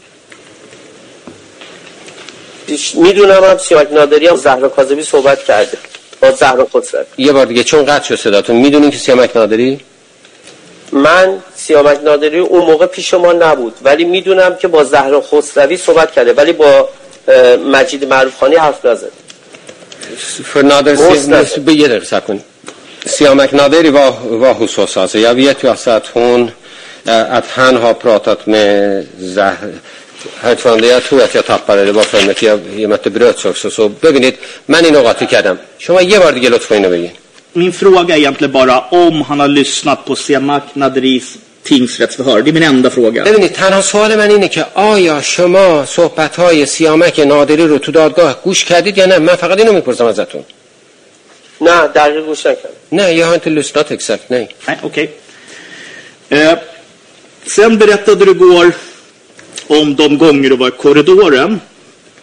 میدونم، هم سیامک نادری هم زهرا کاظمی صحبت کرده با زهرا خسروی. یه بار دیگه چون قطع شد صداتون، میدونین که سیامک نادری؟ من سیامک نادری اون موقع پیش ما نبود ولی میدونم که با زهرا خسروی صحبت کرده ولی با مجید معروفخانی حرف نزد. För Nader begär så att Siamak Naderi var var hos oss, alltså jag vet ju alltså att hon att han har pratat med Herr talman, jag tror att jag tappade det var för mig jag jag mötte bröts också så ببینید من اینو قاطی کردم. شما یه بار دیگه لطفا اینو بگین. Min fråga är egentligen bara om han har lyssnat på Siamak Nadiris tingsrättsförhör. Det är min enda fråga. ببینید تنها سوال من اینه که آیا شما صحبت‌های سیامک نادری رو تو دادگاه گوش کردید یا نه؟ من فقط اینو میپرسم ازتون. نه دقیق گوش نکردم. نه jag har inte lyssnat exakt, nej. Nej, okej. Eh, sen berättade du igår om de gånger du var i korridoren.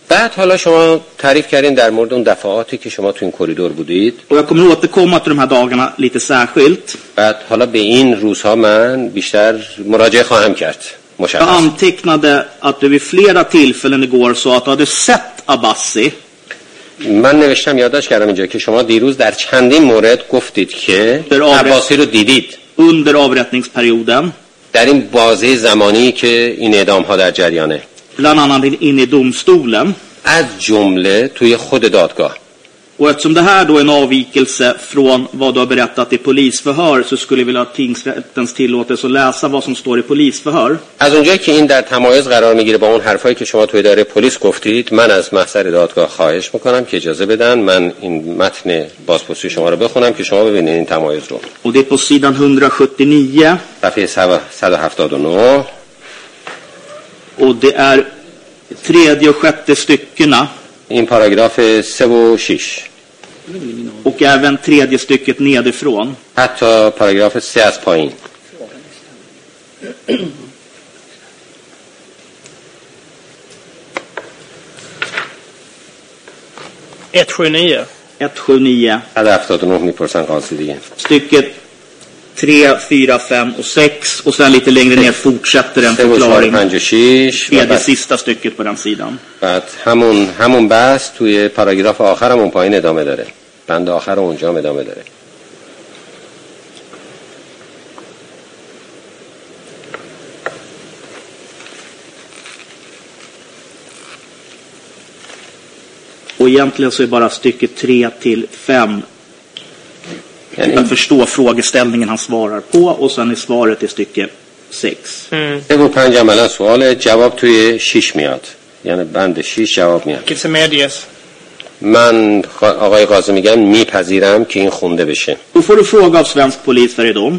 بعد حالا شما تعریف کردین در مورد اون دفعاتی که شما تو این کریدور بودید. Och jag kommer återkomma till de här dagarna lite särskilt. بعد حالا به این روزها من بیشتر مراجعه خواهم کرد. Jag مشخص. antecknade att du vid flera tillfällen igår sa att du hade sett Abbasi. من نوشتم یادداشت کردم اینجا که شما دیروز در چندین مورد گفتید که عباسی رو دیدید under avrättningsperioden. در این بازه زمانی که این اعدام ها در جریانه. Bland annat in i domstolen. از جمله توی خود دادگاه. Och eftersom det här då är en avvikelse från vad du har berättat i polisförhör så skulle jag vilja ha tingsrättens tillåtelse att läsa vad som står i polisförhör. از اونجایی که این در تمایز قرار میگیره با اون حرفایی که شما توی اداره پلیس گفتید، من از محضر دادگاه خواهش میکنم که اجازه بدن من این متن بازپرسی شما رو بخونم که شما ببینید این تمایز رو. Och det är på sidan hundrasjuttionio. صفحه صد و هفتاد و نه. Och det är tredje och sjätte styckena. این پاراگراف سه و شش. Och även tredje stycket nedifrån. حتی پاراگراف سه از پایین. etthundranittionio. etthundranittionio. صد و هفتاد و نه میپرسن قاضی دیگه. Stycket tre, fyra, fem och sex. Och sen lite längre ner fortsätter en förklaring. Tredje sista stycket på den sidan. بعد همون همون بحث توی پاراگراف آخر همون پایین ادامه داره. بند آخر اونجا ادامه داره. Och egentligen så är bara stycket tre till fem att förstå frågeställningen han svarar på och sen är svaret i stycke sex. Det var پنج عملا سوال جواب توی شش میاد. یعنی بند شش جواب میاد. Kifse medias. من آقای قاضی میگم میپذیرم که این خونده بشه. Då får du fråga av svensk polis Feridun.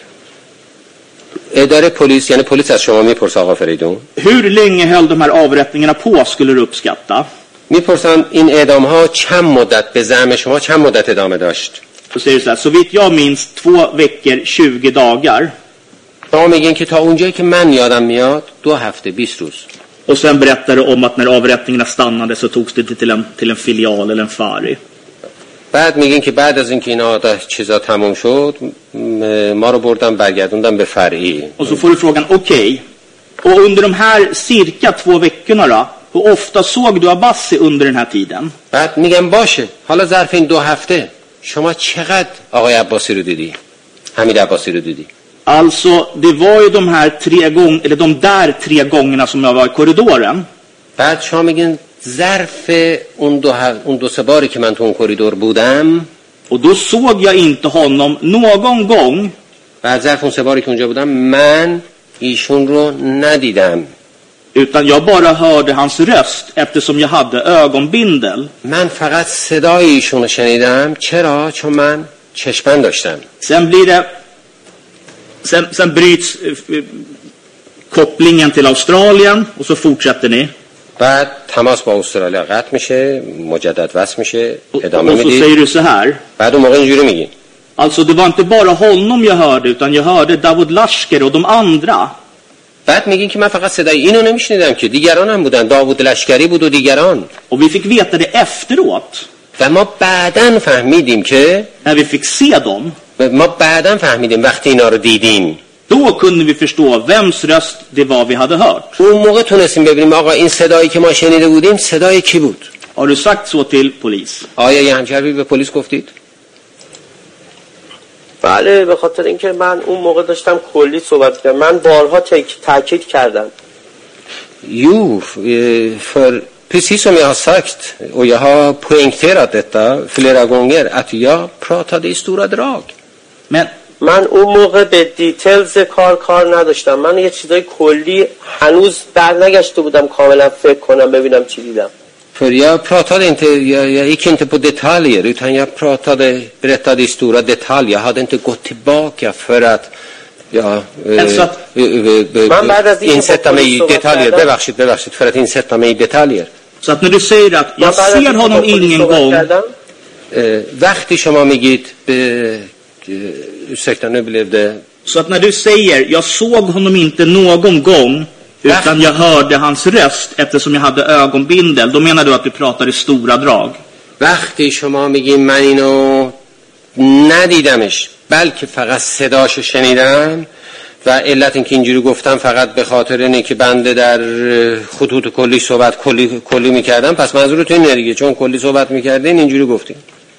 اداره پلیس یعنی پلیس از شما میپرسه آقا فریدون. Hur länge höll de här avrättningarna på skulle du uppskatta? میپرسن این اعدام ها چند مدت به زعم شما چند مدت ادامه داشت؟ Så säger du så här, så vitt jag minns två veckor, tjugo dagar. شما میگین که تا اونجایی که من یادم میاد دو هفته بیست روز. Och sen berättar du om att när avrättningarna stannade så togs det till en, till en filial eller en fari. بعد میگین که بعد از اینکه اینا چیزا تموم شد ما رو بردن برگردوندن به فرعی. Och så får du frågan, okej. Okay. Och under de här cirka två veckorna då, hur ofta såg du Abbasi under den här tiden? بعد میگم باشه. حالا ظرف این دو هفته شما چقدر آقای عباسی رو دیدی؟ حمید عباسی رو دیدی؟ Alltså, det var ju de här tre gånger, eller de där tre gångerna som jag var i korridoren. بعد شما میگین ظرف اون دو ه... اون دو سه باری که من تو اون کریدور بودم. Och då såg jag inte honom någon gång. بعد ظرف اون سه باری که اونجا بودم من ایشون رو ندیدم. Utan jag bara hörde hans röst eftersom jag hade ögonbindel. من فقط صدای ایشون رو شنیدم. چرا؟ چون من چشمند داشتم. Sen blir det sen, sen bryts uh, kopplingen till Australien och så fortsätter ni. بعد تماس با استرالیا قطع میشه، مجدد وصل میشه، ادامه och, och så میدید. säger du så här. بعد اون موقع اینجوری میگین. Alltså det var inte bara honom jag hörde utan jag hörde Davud Lashker och de andra. بعد میگین که من فقط صدای اینو نمیشنیدم که دیگران هم بودن. داوود لشکری بود و دیگران. Och vi fick veta det efteråt. و ما بعداً فهمیدیم که när vi fick se dem. ما بعداً فهمیدیم وقتی اینا رو دیدیم. Då kunde vi förstå vems röst det var vi hade hört. اون موقع تونستیم ببینیم آقا این صدایی که ما شنیده بودیم صدای کی بود؟ Har du sagt så till polis? آیا یه همچین حرفی به پلیس گفتید؟ بله، به خاطر اینکه من اون موقع داشتم کلی صحبت کردم. من بارها تاکید کردم. Jo, för precis som jag har sagt och jag har poängterat detta flera gånger att jag pratade i stora drag. Men من اون موقع به دیتیلز کار کار نداشتم. من یه چیزای کلی هنوز در نگشته بودم کاملا فکر کنم ببینم چی دیدم. För jag pratade inte, jag, jag gick inte på detaljer utan jag pratade, berättade i stora detaljer. Jag hade inte gått tillbaka för att ja, insätta mig i detaljer. Bevärshit, bevärshit, för att insätta mig i detaljer. Så att när du säger att jag ser honom ingen gång. وقتی شما میگید به ursäkta nu blev det så att när du säger jag såg honom inte någon gång utan jag hörde hans röst eftersom jag hade ögonbindel. Då menar du att du pratar i stora drag. وقتی شما میگین من اینو ندیدمش بلکه فقط صداشو شنیدم و علت اینکه اینجوری گفتم فقط به خاطر اینه که بنده در خطوط کلی صحبت کلی کلی میکردم، پس منظورتون اینه دیگه، چون کلی صحبت میکردین اینجوری گفتین.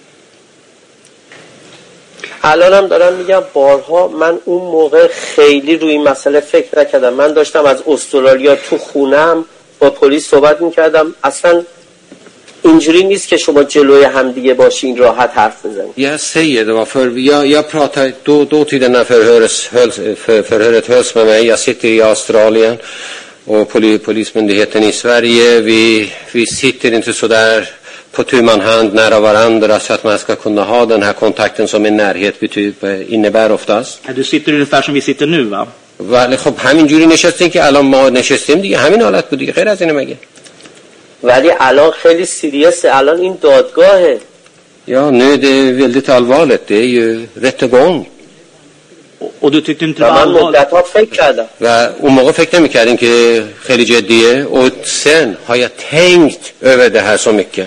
الانم دارم میگم بارها من اون موقع خیلی روی این مسئله فکر نکردم. من داشتم از استرالیا تو خونم با پلیس صحبت میکردم. اصلا اینجوری نیست که شما جلوی همدیگه باشین راحت حرف bزنید. Jag säger det var för jag jag pratar då då tiden när förhöret hölls för, förhöret hölls med mig. Jag sitter i Australien och poli, polismyndigheten i Sverige. Vi vi sitter inte så där på tu man hand nära varandra så att man ska kunna ha den här kontakten som en närhet betyder innebär oftast. Du sitter ungefär som vi sitter nu va? ولی خب همینجوری نشستین که الان ما نشستیم دیگه، همین حالت بود دیگه، غیر از اینه مگه؟ ولی الان خیلی سیریسه، الان این دادگاهه. Ja, nu är det väldigt allvarligt. Det är ju rättegång. Och du tyckte inte det var من allvarligt? مدت‌ها فکر کردم. و اون موقع فکر نمی‌کردین که خیلی جدیه. Och sen har jag tänkt över det här så mycket.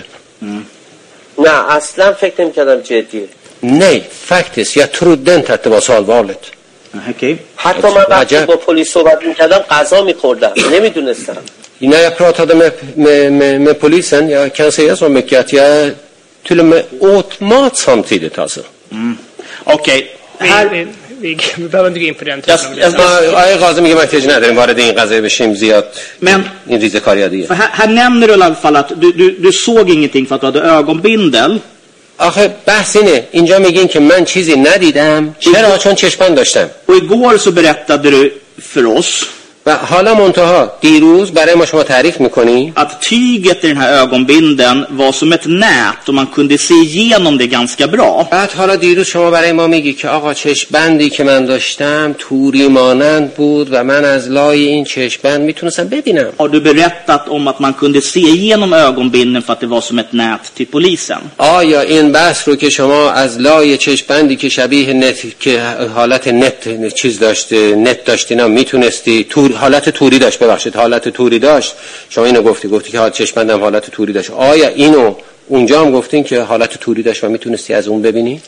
نه اصلا فکر نمی‌کردم جدیه. Nej, faktiskt. Jag trodde inte att det var så allvarligt. Okej. حتی من وقتی با پلیس صحبت می‌کردم غذا می‌خوردم، نمی‌دونستم. När jag pratade med, med, med, med polisen, jag kan säga så mycket att jag till och med åt mat samtidigt alltså. Mm. Okej. Vi, vi, vi, vi behöver inte gå in på den Jag, typen jag, av ما آیه قاضی میگه من احتیاج نداریم وارد این قضیه بشیم زیاد. Men این ریزه‌کاری عادیه. för här, här nämner du i alla fall att du, du, du såg ingenting för att du hade ögonbindel. آخه بحث اینه، اینجا میگین که من چیزی ندیدم، چرا؟ چون چشم‌بند داشتم. Och igår så berättade du för oss و حالا منتها دیروز برای ما شما تعریف میکنی att tyget i den här ögonbindeln var som ett nät och man kunde se igenom det ganska bra. بعد حالا دیروز شما برای ما میگی که آقا چشم‌بندی که من داشتم توری مانند بود و من از لای این چشم‌بند میتونستم ببینم. Har du berättat om att man kunde se igenom ögonbindeln för att det var som ett nät till polisen? آیا این بحث رو که شما از لای چشم‌بندی که شبیه نت که حالت نت چیز داشته نت داشتینا میتونستی تور حالت توری داشت ببخشید حالت توری داشت، شما اینو گفتی گفتی که حالت چشم‌بندم حالت توری داشت، آیا اینو اونجا هم گفتین که حالت توری داشت و میتونستی از اون ببینی؟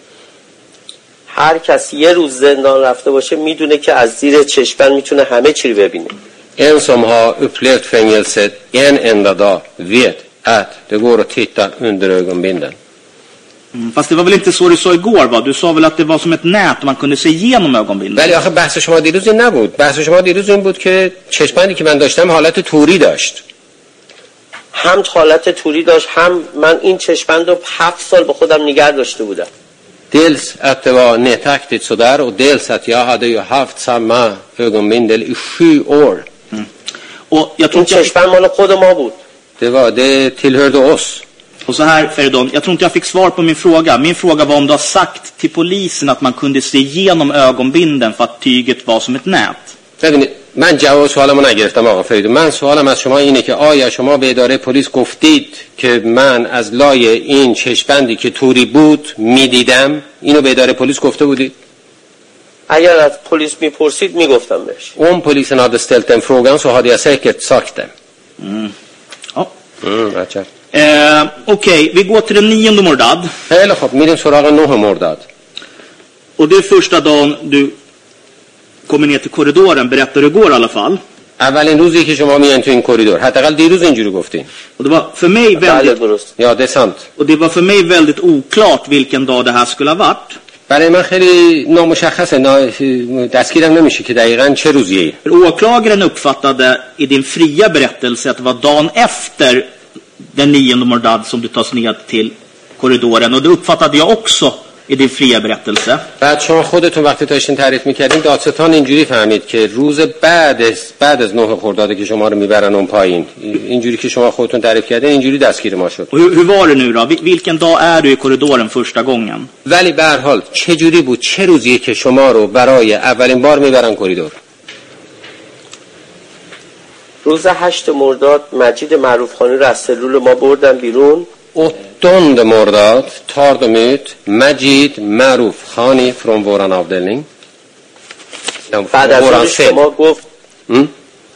هر کسی یه روز زندان رفته باشه میدونه که از زیر چشم‌بند میتونه همه چی رو ببینه. En som har upplevt fängelset en enda dag vet att det går att titta under ögonbindeln. Mm, fast det var väl inte så du sa igår va? Du sa väl att det var som ett nät och man kunde se igenom ögonbindeln? ولی آخه بحث شما دیروز این نبود. بحث شما دیروز این بود که چشم‌بندی که من داشتم حالت توری داشت. هم حالت توری داشت، هم من این چشم‌بند رو هفت سال با خودم نگه داشته بودم. Dels att det var nätaktigt så där och dels att jag hade ju haft samma ögonbindel i sju år. Mm. Och jag tror این inte jag... چشم‌بند مال خود ما بود. Det var det tillhörde oss. Och så här Feridun, jag tror inte jag fick svar på min fråga. Min fråga var om du har sagt till polisen att man kunde se igenom ögonbindeln för att tyget var som ett nät. ببینید من جواب سوالمو نگرفتم آقا فرید. من سوالم از شما اینه که آیا شما به اداره پلیس گفتید که من از لای این چشم‌بندی که توری بود میدیدم؟ اینو به اداره پلیس گفته بودید؟ اگر از پلیس میپرسید میگفتم بهش. Om polisen hade ställt den frågan så hade jag säkert sagt det. Mm. Ja. Mm, अच्छा. Eh, Okej, okay. Vi går till den nionde Mordad. خیلی خب میریم سراغ نه مرداد. Och det är första dagen du kommer ner till korridoren, berättar du igår i alla fall. اولین روزی که شما میان تو این کریدور، حداقل دیروز اینجوری گفتین. Och det var för mig väldigt Ja, det är sant. Och det var för mig väldigt oklart vilken dag det här skulle ha varit. برای من خیلی نامشخصه، دستگیرم نمیشه که دقیقاً چه روزیه. Åklagaren uppfattade i din fria berättelse att det var dagen efter den nionde Mordad som du tas ner till korridoren, och det uppfattade jag också i din fria berättelse. بعد شما خودتون وقتی داشتین تعریف میکردین دادستان اینجوری فهمید که روز بعد از بعد از نه خرداد که شما رو میبرن اون پایین، اینجوری که شما خودتون تعریف کردین اینجوری دستگیر ما شد. Och hur, hur var det nu då? Vilken dag är du i korridoren första gången? ولی به هر حال چه جوری بود، چه روزیه که شما رو برای اولین بار میبرن کریدور؟ روز هشت مرداد مجید معروفخانی رو از سلول ما بردن بیرون. åttonde mordad tar de ut Majid Maruf Khani från våran avdelning. بعد از اون شما گفت mm?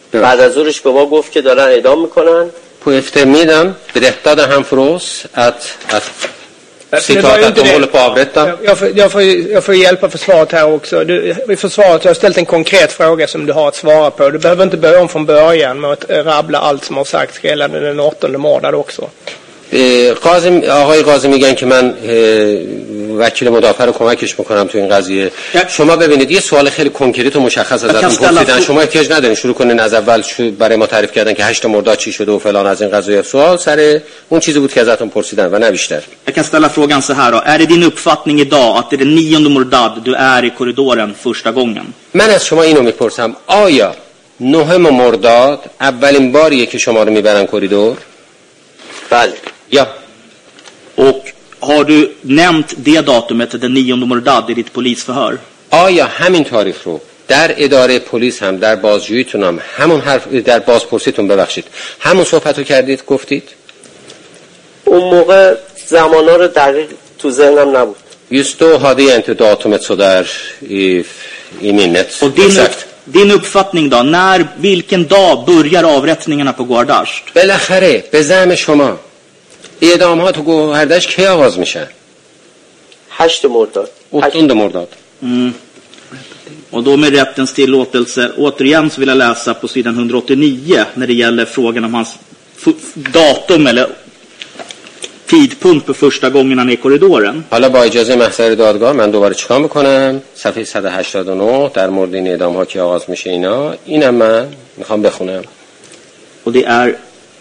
بعد از ظهرش به ما گفت که دارن اعدام میکنن. På eftermiddagen berättade han för oss att, att citat att de håller på att avrätta. Jag får, jag, får, jag får hjälpa försvaret här också. Du, I försvaret har jag ställt en konkret fråga som du har att svara på. Du behöver inte börja om från början med att rabbla allt som har sagts gällande den åttonde månaden också. قاضی آقای قاضی میگن که من وکیل مدافع رو کمکش میکنم تو این قضیه. شما ببینید یه سوال خیلی کنکریت و مشخص ازتون پرسیدن، شما احتیاج ندارین شروع کنین از اول برای ما تعریف کردن که هشت مرداد چی شده و فلان از این قضايا. سوال سر اون چیزی بود که ازتون پرسیدن و نه بیشتر. Jag kan ställa frågan så här då. Är det din uppfattning idag att det är den nionde mordad du är i korridoren första gången? من از شما اینو میپرسم، آیا نهم مرداد اولین باریه که شما رو میبرن کریدور؟ بله. Ja. Och har du nämnt det datumet den nionde mordad i ditt polisförhör? آیا همین تاریخ رو در اداره پلیس هم در بازجوییتون هم همون حرف در بازپرسیتون ببخشید همون صحبتو کردید گفتید؟ اون موقع زمانا رو دقیق تو ذهنم نبود. Just då hade jag inte datumet så där i i minnet. Och din, din uppfattning då, när vilken dag börjar avrättningarna på Gohardasht? بالاخره به زعم شما اعدام ها تو گوهردشت کی آغاز میشن؟ هشت مرداد. åttonde مرداد. Mm. Och då med rättens tillåtelse återigen så vill jag läsa på sidan hundraåttionio när det gäller frågan om hans datum eller tidpunkt på första gången han är i korridoren. حالا با اجازه محضر دادگاه من دوباره چیکار میکنم؟ صفحه صد و هشتاد و نه در مورد این اعدام ها که آغاز میشه اینا، اینم من میخوام بخونم. Och det är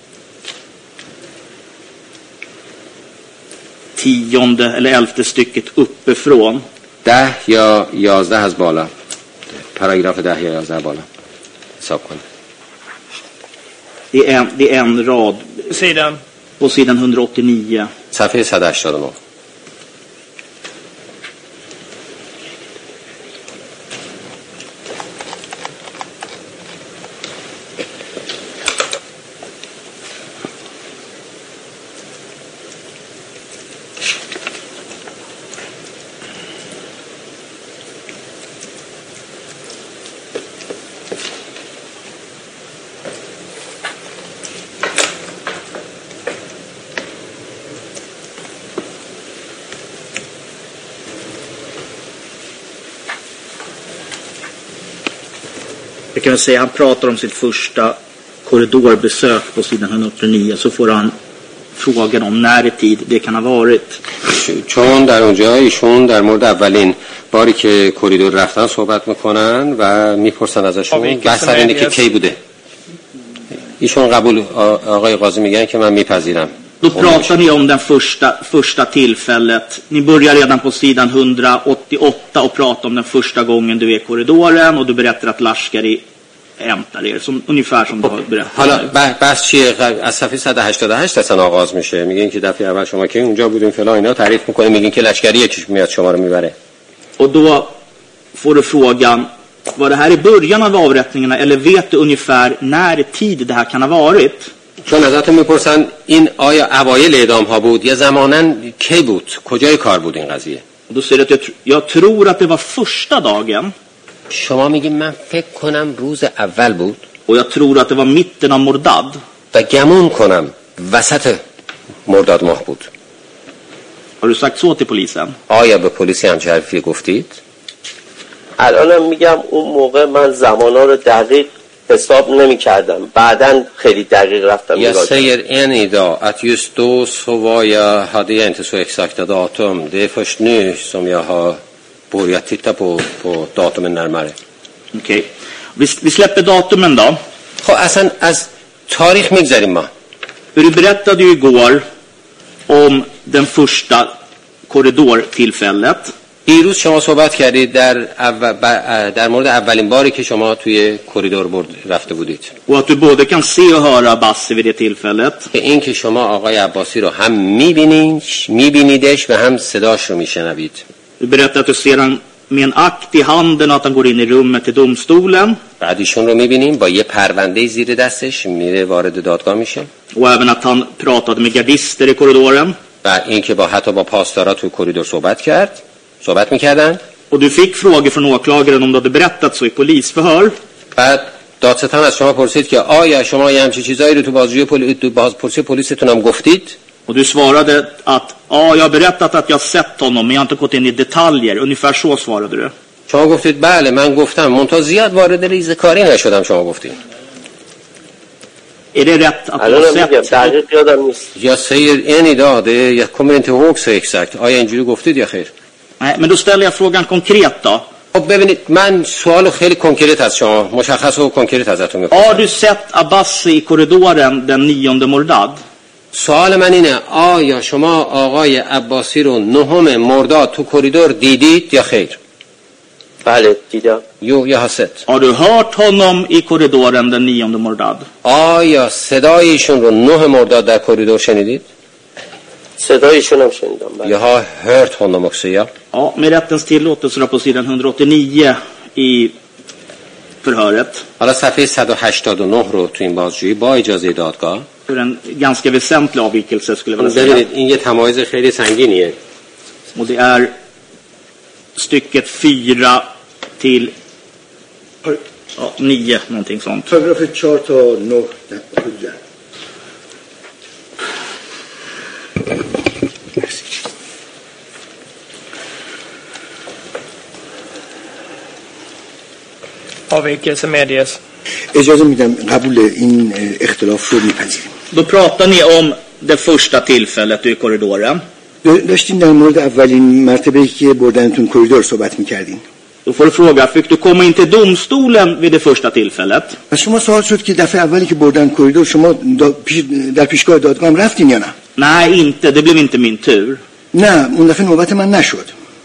tionde eller elfte stycket uppifrån. ده یا یازده از بالا. پاراگراف ده یا یازده بالا. حساب کن. Det är en, det är en rad. Sidan. På sidan hundraåttionio. صفحه صد و هشتاد و نه. Jag kan säga han pratar om sitt första korridorbesök på sidan hundraåttionio, så får han frågan om när i tid det kan ha varit. چون در اونجا ایشون در مورد اولین باری که کریدور رفتن صحبت میکنن و میپرسن ازشون بحث سر اینه که کی بوده. ایشون قبول آقای قاضی میگن که من میپذیرم. Då pratar ni om den första, första tillfället. Ni börjar redan på sidan hundraåttioåtta och pratar om den första gången du är i korridoren och du berättar att Lashkari hämtar er. Som, ungefär som du har berättat. حالا بحث چیه؟ از صفحه صد و هشتاد و هشت اصلا آغاز میشه. میگین که دفعه اول شما که اونجا بودین فلان اینا تعریف میکنه، میگین که لشکری یکیش میاد شما رو میبره. Och då får du frågan, var det här i början av avrättningarna eller vet du ungefär när i tid det här kan ha varit? چون ازتون میپرسن این آیا اوایل اعدام ها بود یا زماناً کی بود؟ کجای کار بود این قضیه؟ Då säger du att jag, jag tror att det var första dagen. شما میگین من فکر کنم روز اول بود. Och jag tror att det var mitten av Mordad. و گمون کنم وسط مرداد ماه بود. Har du sagt så till polisen? آیا به پلیسی همچه حرفی گفتید؟ الانم میگم اون موقع من زمانا رو دقیق حساب نمی کردم. بعدن خیلی دقیق رفتم Jag نگاه säger än idag att just då så var jag, hade jag inte så exakta datum. Det är först nu som jag har börjat titta på, på datumen närmare. Okej. Okay. Vi, vi släpper datumen då. خب اصلا از تاریخ میگذاریم ما. Du berättade ju igår om den första korridortillfället. دیروز شما صحبت کردید در اول در مورد اولین باری که شما توی کریدور برد رفته بودید. Och att du både kan se och höra Abbasi vid det tillfället. این که شما آقای عباسی رو هم می‌بینید، می‌بینیدش و هم صداش رو می‌شنوید. Du berättade att du ser han med en akt i handen och att han går in i rummet till domstolen. بعد ایشون رو می‌بینیم با یه پرونده زیر دستش میره وارد دادگاه میشه. Och även att han pratade med gardister i korridoren. و این که با حتی با پاسدارا تو کریدور صحبت کرد. صحبت میکردن. Och du fick frågor från åklagaren om du hade berättat så i polisförhör. بعد دادستان از شما پرسید که آیا شما یه همچین چیزایی رو تو بازجویی پل... تو بازپرسی پلیستون هم گفتید؟ Och du svarade att ja, jag har berättat att jag sett honom men jag har inte gått in i detaljer. Ungefär så svarade du. شما گفتید بله من گفتم منتها زیاد وارد ریزکاری نشدم شما گفتید. Är det rätt att du har sett? Jag säger än idag, det, jag kommer inte ihåg så exakt. آیا اینجوری گفتید یا خیر؟ Nej, men då ställer jag frågan konkret då. خب ببینید من سوال خیلی کنکریت از شما مشخص و کنکریت ازتون می‌پرسم. Har du sett Abbasi i korridoren den nionde Mordad? سوال من اینه آیا شما آقای عباسی رو نهم مرداد تو کریدور دیدید یا خیر؟ بله دیدم. Jo, jag har sett. Har du hört honom i korridoren den nionde Mordad? آیا صدای ایشون رو نه مرداد در کریدور شنیدید؟ صدای ایشون هم شنیدم. بله. Jag har hört honom också, ja. Ja, med rättens tillåtelse på sidan hundraåttionio i förhöret. حالا صفحه صد و هشتاد و نه رو تو این بازجویی با اجازه دادگاه. För en ganska väsentlig avvikelse skulle jag vilja säga. ببینید این یه تمایز خیلی سنگینیه. Och det är stycket fyra till ja, nio, någonting sånt. Paragraf fyra تا نه. Avvikelse medges. اجازه میدم قبول این اختلاف رو میپذیریم. Då pratar ni om det första tillfället i korridoren. داشتین در مورد اولین مرتبه‌ای که بردنتون کریدور صحبت میکردین. Då får du fråga, fick du komma in till domstolen vid det första tillfället? از شما سوال شد که دفعه اولی که بردن کریدور شما در پیشگاه دادگاه رفتین یا نه؟ Nej, inte. Det blev inte min tur. نه، اون دفعه نوبت من نشد.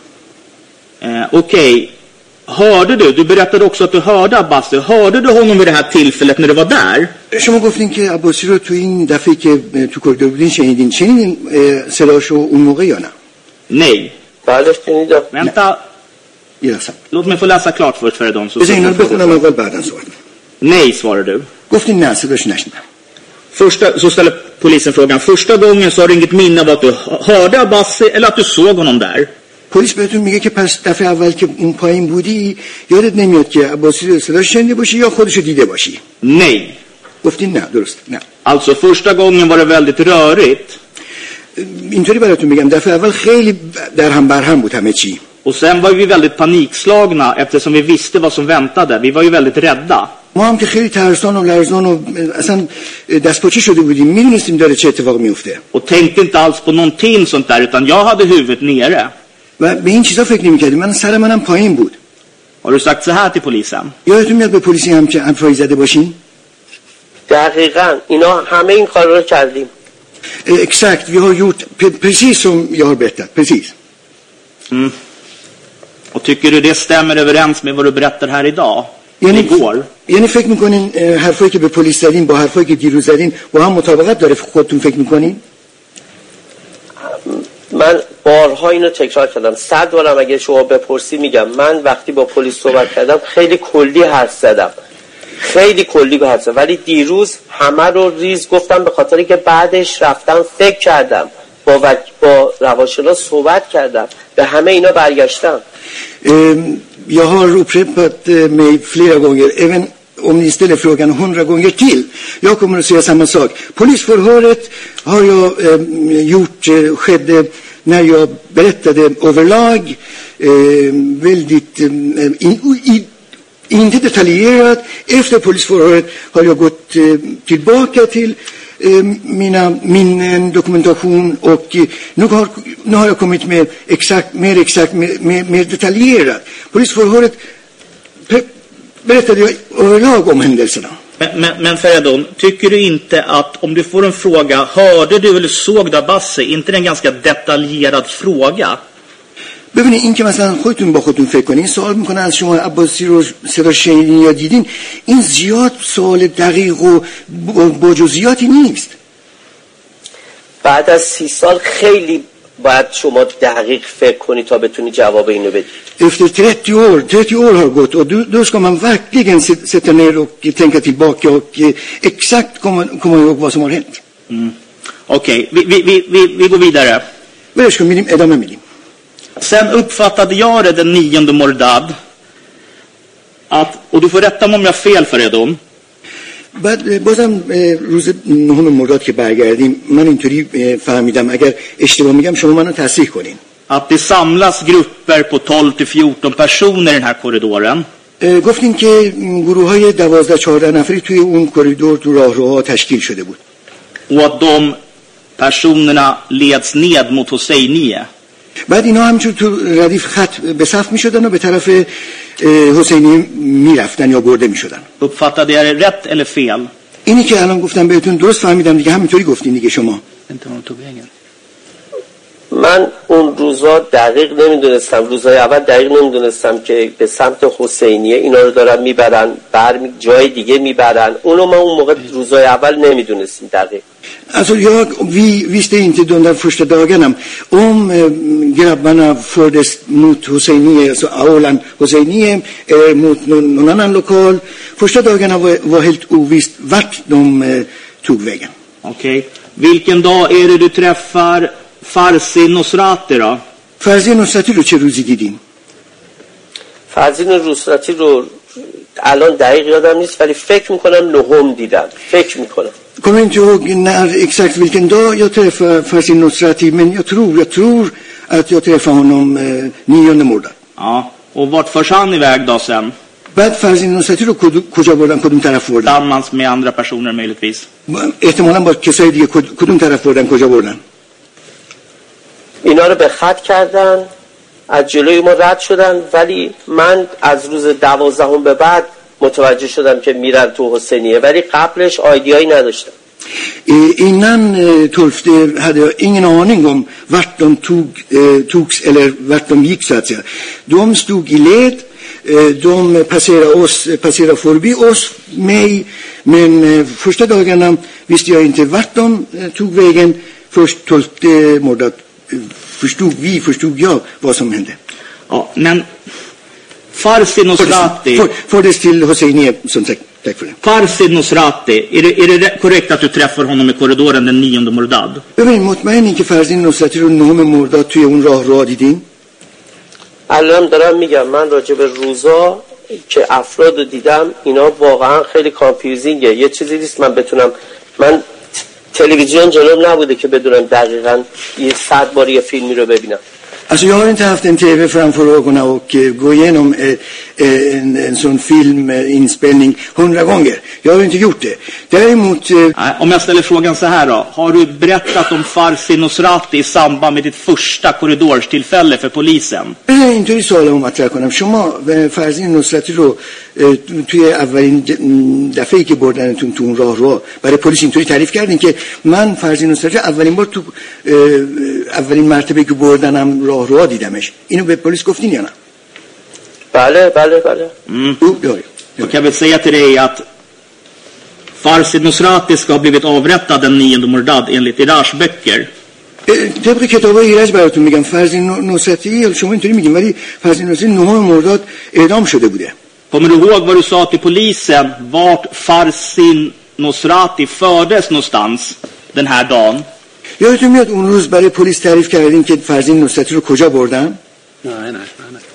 Eh, Okej. Okay. Hörde du? Du berättade också att du hörde Abbasi. Hörde du honom vid det här tillfället när du var där? شما گفتین که عباسی رو تو این دفعه که تو کریدور بودین شنیدین. شنیدین صداشو اون موقع یا نه؟ Nej. بله شنیدم. Vänta. Låt mig få läsa klart först för dem. بذار اینا رو بخونم اول بعداً صحبت کنم. Nej, svarar du. گفتین نه، صداش نشنیدم. Första, så ställer polisen frågan. Första gången så har du inget minne av att du hörde Abbasi eller att du såg honom där. پلیس بهتون میگه که پس دفعه اول که اون پایین بودی یادت نمیاد که عباسی رو صداش شنیده باشی یا خودشو دیده باشی؟ Nej. گفتین نه، درست. نه. Alltså första gången var det väldigt rörigt. اینطوری براتون میگم دفعه اول خیلی در هم بر هم بود همه چی. Och sen var vi väldigt panikslagna eftersom vi visste vad som väntade. Vi var ju väldigt rädda. ما هم که خیلی ترسان و لرزان و اصلا دستپاچه شده بودیم، میدونستیم داره چه اتفاقی میفته. Och tänkte inte alls på någonting sånt där utan jag hade huvudet nere. و به این چیزا فکر نمی‌کردیم. من سر منم پایین بود. Har du sagt så här till polisen? یادتون میاد به پلیسی هم که حرفایی زده باشین؟ دقیقاً اینا همه این کارا رو کردیم. Exakt, vi har gjort precis som jag har berättat, precis. Mm. Och tycker du det stämmer överens med vad du berättar här idag? یعنی igår? یعنی فکر می‌کنین حرفایی که به پلیس زدین با حرفایی که دیروز زدین با هم مطابقت داره؟ خودتون فکر می‌کنین؟ من بارها اینو تکرار کردم. صد بارم اگه شما بپرسی میگم من وقتی با پلیس صحبت کردم خیلی کلی حرف زدم. خیلی کلی حرف زدم ولی دیروز همه رو ریز گفتم به خاطری که بعدش رفتم فکر کردم. با وک... با روانشناس صحبت kardam. به همه اینا برگشتم. Jag har upprepat mig flera gånger, även om ni ställer frågan hundra gånger till. Jag kommer att säga samma sak. Polisförhöret har jag eh, gjort, eh, skedde när jag berättade överlag eh, väldigt eh, in, i, inte detaljerat. Efter polisförhöret har jag gått eh, tillbaka till mina, min dokumentation och nu har, nu har jag kommit med exakt, mer exakt, mer, mer, mer detaljerat. Polisförhöret berättade jag överlag om händelserna. Men, men, men Feridun, tycker du inte att om du får en fråga, hörde du eller såg du Abbasi, inte en ganska detaljerad fråga? ببینید این که مثلا خودتون با خودتون فکر کنین سوال میکنه از شما عباسی رو صدا شنیدین یا دیدین، این زیاد سوال دقیق و با جزئیاتی نیست. بعد از سی سال خیلی باید شما دقیق فکر کنی تا بتونی جواب اینو بدی. Efter trettio år, trettio år har gått och då, då ska man verkligen sätta ner och tänka tillbaka och exakt komma, komma ihåg vad som har hänt. Mm. Okej, okay. vi, vi, vi, vi går vidare. برش کن میریم ادامه میدیم. Sen uppfattade jag det den nionde Mordad att, och du får rätta mig om jag har fel för det om. بعد بازم روز نهم مرداد که برگردیم من اینطوری فهمیدم اگر اشتباه میگم شما منو تصحیح کنین. Att det samlas grupper på tolv till fjorton personer i den här korridoren. گفتین که گروه های دوازده چهارده نفری توی اون کریدور تو راهروها تشکیل شده بود. Och att de personerna leds ned mot Hosseiniye. بعد اینا همینجور تو ردیف خط به صف میشدن و به طرف حسینیه میرفتن یا برده میشدن. Uppfattade jag det rätt eller fel? اینی که الان گفتم بهتون درست فهمیدم دیگه همینطوری گفتین دیگه شما. من اون روزا دقیق نمیدونستم، روزای اول دقیق نمیدونستم که به سمت حسینیه اینا رو دارن میبرن برمی جای دیگه میبرن. اونو ما eun موقع روزای اول نمیدونستیم دقیق. Alltså jag, vi visste inte de där första dagarna om eh, grabbarna fördes mot Hosseiniye, alltså aulan Hosseiniye eller mot någon, någon annan lokal. Första dagarna var, var helt ovisst vart de eh, tog vägen. Okej. Okay. Vilken dag är det du träffar Farsi Nosrati då? Farsi Nosrati رو چه روزی دیدیم؟ فرزین نصرتی رو الان دقیق یادم نیست ولی فکر میکنم نهم دیدم. فکر میکنم. Kommer inte ihåg när exakt vilken dag jag träffade Farsi Nosrati, men jag tror, jag tror att jag träffade honom eh, nionde mordad. Ja, och vart förs han iväg då sen? بعد فرزین نصرتی رو کجا بردن، کدوم طرف بردن؟ Tillsammans med andra personer möjligtvis. احتمالاً با کسای دیگه کدوم طرف بردن، کجا بردن؟ اینا رو به خط کردن، از جلوی ما رد شدن، ولی من از روز دوازدهم به بعد متوجه شدم که میرن تو حسینیه، ولی قبلش آیدیایی نداشتم. Innan tolfte hade jag ingen aning om vart de tog, eh, togs eller vart de gick så att säga. De stod i led, eh, de passerade oss, passerade förbi oss, mig, men eh, första dagarna visste jag inte vart de eh, tog vägen. Först tolfte mordet eh, förstod vi, förstod jag vad som hände. Ja, men Farsi Nosrati för, fördes till Hosseiniye som sagt. Tack för det. Farsi Nosrati, är det, är det korrekt att du träffar honom i korridoren den nionde Mordad? ببین مطمئنی که فرزین نصرتی رو نهم مرداد توی اون راه راه دیدین؟ الان دارم میگم من راجع به روزا که افراد رو دیدم اینا واقعا خیلی کانفیوزینگه. یه چیزی نیست من بتونم، من تلویزیون جلوم نبوده که بدونم دقیقاً یه صد بار یه فیلمی رو ببینم. Alltså jag har inte haft en tv framför ögonen och uh, gå igenom uh, uh, en, en sån filminspelning uh, hundra gånger. Jag har inte gjort det. Däremot... Uh, Om jag ställer frågan så här då. Har du berättat om Farsi Nosrati i samband med ditt första korridorstillfälle för polisen? نه اینطوری سوال رو مطرح کنم. شما فرزین نصرتی رو توی اولین دفعه‌ای که بردنتون تو اون راه رو برای پلیس اینطوری تعریف کردین که من فرزین نصرتی اولین بار تو اولین مرتبه که بردنم راه رو دیدمش. اینو به پلیس گفتین یا نه؟ بله بله بله. Mm. Jag kan väl säga till dig att Farsi Nosrati ska ha blivit avrättad den nionde Mordad enligt Irars böcker. طبق کتاب ایرج براتون میگم فرزین نصرتی شما اینطوری میگین ولی فرزین نصرتی نهم مرداد اعدام شده بوده. Kommer du ihåg vad du sa till polisen vart Farsi Nosrati fördes någonstans den här dagen? یادتون میاد اون روز برای پلیس تعریف کردین که فرزین نصرتی رو کجا بردن؟ نه نه نه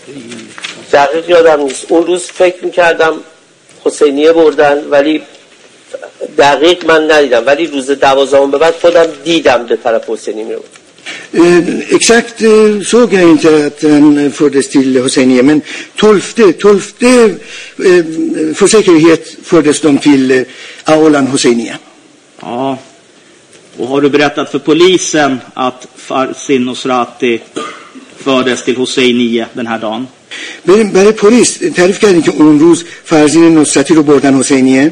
دقیق یادم نیست. اون روز فکر میکردم حسینیه بردن ولی دقیق من ندیدم، ولی روز دوازدهم به بعد خودم دیدم به طرف حسینیه میرم. Exakt såg jag inte att han fördes till Hosseiniye, men tolfte, tolfte för säkerhet fördes de till aulan Hosseiniye. Ja, och har du berättat för polisen att Farsi Nosrati fördes till Hosseiniye den här dagen? برای پلیس تعریف کردین که اون روز فرزین نصرتی رو بردن حسینیه؟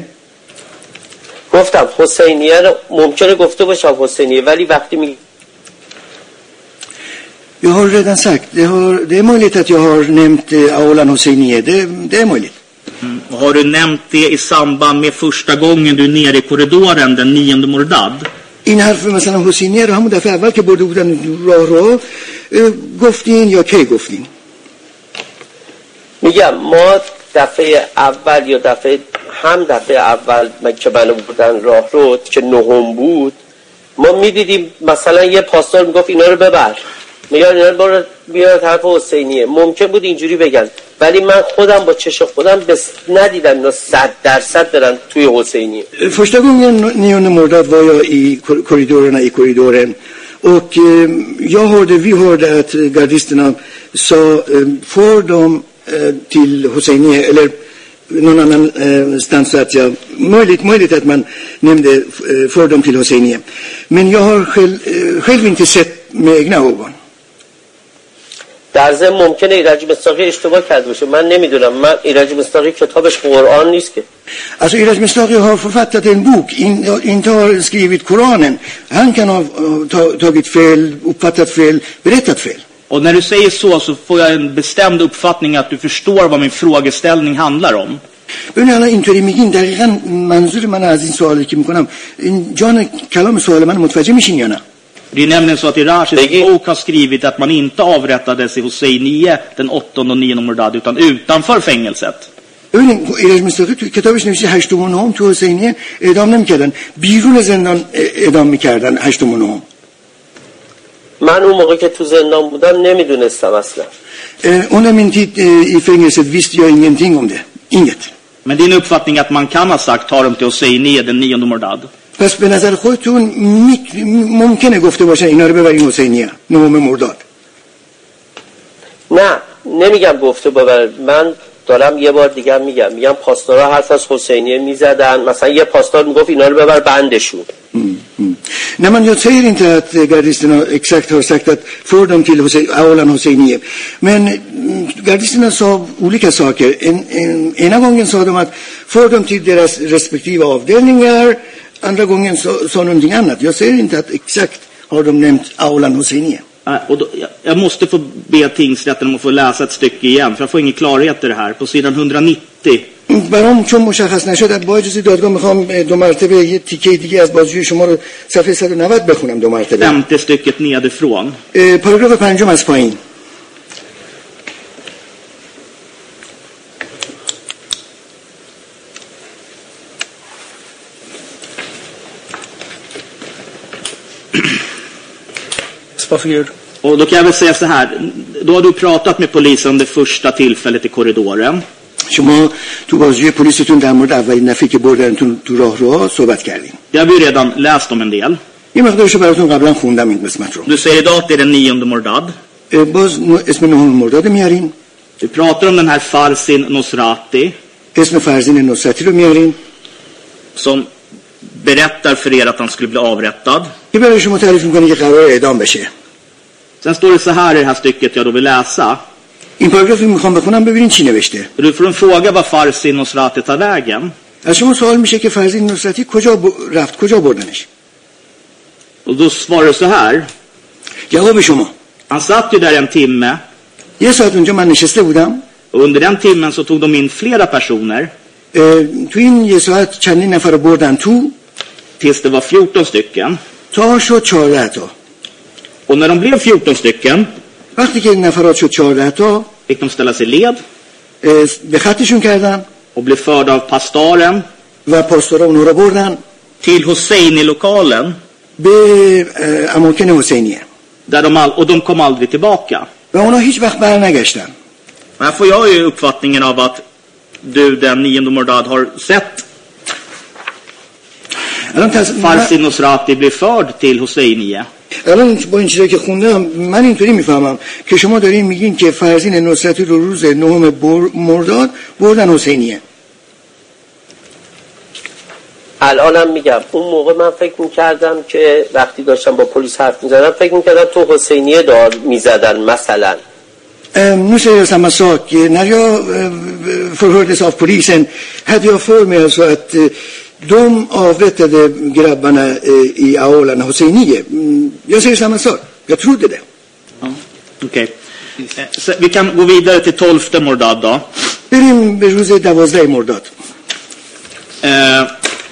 گفتم حسینیه رو ممکنه گفته باشم حسینیه، ولی وقتی می Jag har redan sagt, det, har, det är möjligt att jag har nämnt aulan Hosseiniye, det, det är möjligt. Mm. Och har du nämnt det i samband med första gången du är nere i korridoren den nionde Mordad? این حرف مثلا حسینیه رو همون دفعه اول که برده بودن راه رو گفتین یا کی گفتین؟ میگم ما دفعه اول یا دفعه هم دفعه اول که منو بردن راه رو که نهم بود ما میدیدیم مثلا یه پاسدار میگفت اینا رو ببر، میگن اینا رو بیار طرف حسینیه. ممکن بود اینجوری بگن ولی من خودم با چشم خودم بس ندیدم اینا صد درصد برن توی حسینیه. Första gången nionde mordad var jag i korridorerna i korridoren och eh, jag hörde, vi hörde att gardisterna sa eh, får de eh, till Hosseiniye eller någon annan eh, stans att jag möjligt, möjligt att man nämnde eh, får dem till Hosseiniye. Men jag har själv, eh, själv inte sett med egna ögon. در ضمن ممکنه ایرج مصداقی اشتباه کرده باشه، من نمیدونم. من ایرج مصداقی کتابش قرآن نیست که. Alltså Iraj Mestaki har författat en bok, in, inte har skrivit Koranen. Han kan ha ta, tagit fel, uppfattat fel, berättat fel. Och när du säger så så får jag en bestämd uppfattning att du förstår vad min frågeställning handlar om. ببین الان اینطوری میگین دقیقاً منظور من از این سوالی که میکنم این جان کلام سوال من متوجه میشین یا نه؟ Det är nämligen så att Irashis bok har skrivit att man inte avrättades i Hosseiniye den åttonde och nionde Mordad utan utanför fängelset. ببینید ایرج مصداقی تو کتابش نوشته هشتم و نهم تو حسینیه اعدام نمیکردن، بیرون زندان اعدام میکردن هشتم و نهم. من اون موقع که تو زندان بودم نمیدونستم اصلا. Under min tid i fängelset visste jag ingenting om det. Inget. Men din uppfattning att man kan ha sagt ta dem till Hosseiniye den nionde Mordad. پس به نظر خودتون ممکنه گفته باشن اینا رو ببرین حسینیه نهم مرداد؟ نه نمیگم گفته ببر. من دارم یه بار دیگه میگم میگم پاسدارا حرف از حسینیه میزدن. مثلا یه پاسدار میگفت اینا رو ببر بندشون. Nej, men jag säger inte att gardisterna exakt har sagt att får dem till Aulan Hosseiniye. Men gardisterna sa olika saker. En, en, ena gången sa de att får dem till deras respektive avdelningar. Andra gången sa, sa någonting annat. Jag säger inte att exakt har de nämnt Aulan Hosseiniye. Och då, jag måste få be tingsrätten om att få läsa ett stycke igen för jag får ingen klarhet i det här. På sidan hundranittio. برام چون مشخص نشد با اجازه دادگاه میخوام دو مرتبه یه تیکه دیگه از بازجویی شما رو صفحه صد و نود بخونم دو مرتبه. femtio stycket nedifrån. پاراگراف پنجم از پایین. Och då kan jag väl säga så här. Då har du pratat med polisen om det första tillfället i korridoren. شما تو بازجویی پلیستون در مورد اولین نفری که بردنتون تو راهروها صحبت کردین. Jag har ju redan läst om en del. یه مقدارشو براتون قبلا خوندم این قسمت رو. Du säger idag att det är den nionde Mordad. باز اسم نهم مرداد میارین. Du pratar om den här Farsin Nosrati. اسم فرزین نصرتی رو میارین. Som berättar för er att han skulle bli avrättad. که برای شما تعریف میکنه که قرار اعدام بشه. Sen står det så här i det här stycket jag då vill läsa. این پاراگرافی میخوام بخونم ببینین چی نوشته. Du får en fråga vad Farsin Nosrati tar vägen. از شما سوال میشه که فرزین نصرتی کجا ب... رفت، کجا بردنش. Och då svarar du så här. جواب شما. Han satt ju där en timme. یه ساعت اونجا من نشسته بودم. Och under den timmen så tog de in flera personer. تو این یه ساعت چندین نفر رو بردن تو. Tills det var fjorton stycken. تا شد چهارده تا. Och när de blev fjorton stycken. وقتی که نفرات شد چهارده تا. Fick de ställa sig i led. به خطشون کردن. Och blev förda av pastaren. و پاسدارا اونها رو بردن. Till Hosseini-lokalen. به اماکن حسینیه. Där de all, och de kom aldrig tillbaka. و اونا هیچ وقت بر نگشتن. Här får jag ju uppfattningen av att du den nionde Mordad har sett Farsin Nosrati blir förd till Hosseiniye. الان با این چیزایی که خوندم من اینطوری میفهمم که شما دارین میگین که فرزین نصرتی رو روز نهم مرداد بردن حسینیه. الانم میگم اون موقع من فکر میکردم که وقتی داشتم با پلیس حرف میزدم فکر میکردم تو حسینیه دار میزدن مثلا. Nu säger jag samma sak. När jag förhördes av polisen hade jag för mig alltså att de avrättade grabbarna i Aulan Hosseiniye. Jag säger samma sak. Jag trodde det. Ja, okej. Okay. Vi kan gå vidare till tolfte Mordad då. بریم به روز دوازده مرداد. Eh,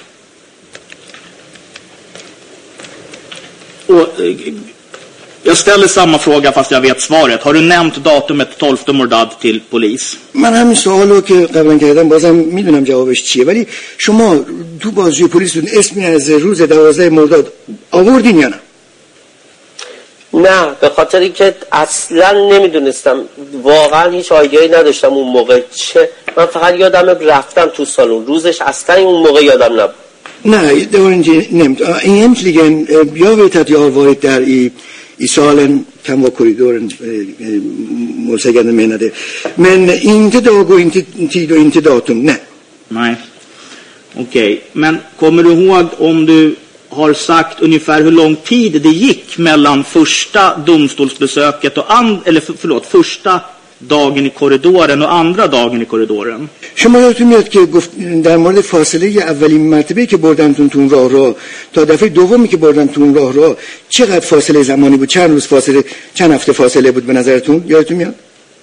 och, jag ställer samma fråga fast jag vet svaret. Har du nämnt datumet tolfte Mordad till polis? من همین سوالو که قبلا کردم بازم میدونم جوابش چیه ولی شما تو بازجویی پلیستون اسمی از روز دوازده مرداد آوردین یا نه؟ نه، به خاطر اینکه اصلا نمیدونستم، واقعا هیچ آیدیایی نداشتم اون موقع چه. من فقط یادم رفتم تو سالن، روزش اصلا اون موقع یادم نبود. Nej, det var inte nämnt. Egentligen, jag vet att jag har varit där i, i salen, kan vara korridoren, målsäganden menade. Men inte dag och inte tid och inte datum, nej. Nej, okej. Okay. Men kommer du ihåg om du har sagt ungefär hur lång tid det gick mellan första domstolsbesöket och and, eller för, förlåt, första dagen i korridoren och andra dagen i korridoren? شما یادتون میاد که گفت در مورد فاصله اولین مرتبه که بردنتون تو راه راه تا دفعه دومی که بردن تو راه راه چقدر فاصله زمانی بود؟ چند روز فاصله، چند هفته فاصله بود به نظرتون؟ یادتون میاد؟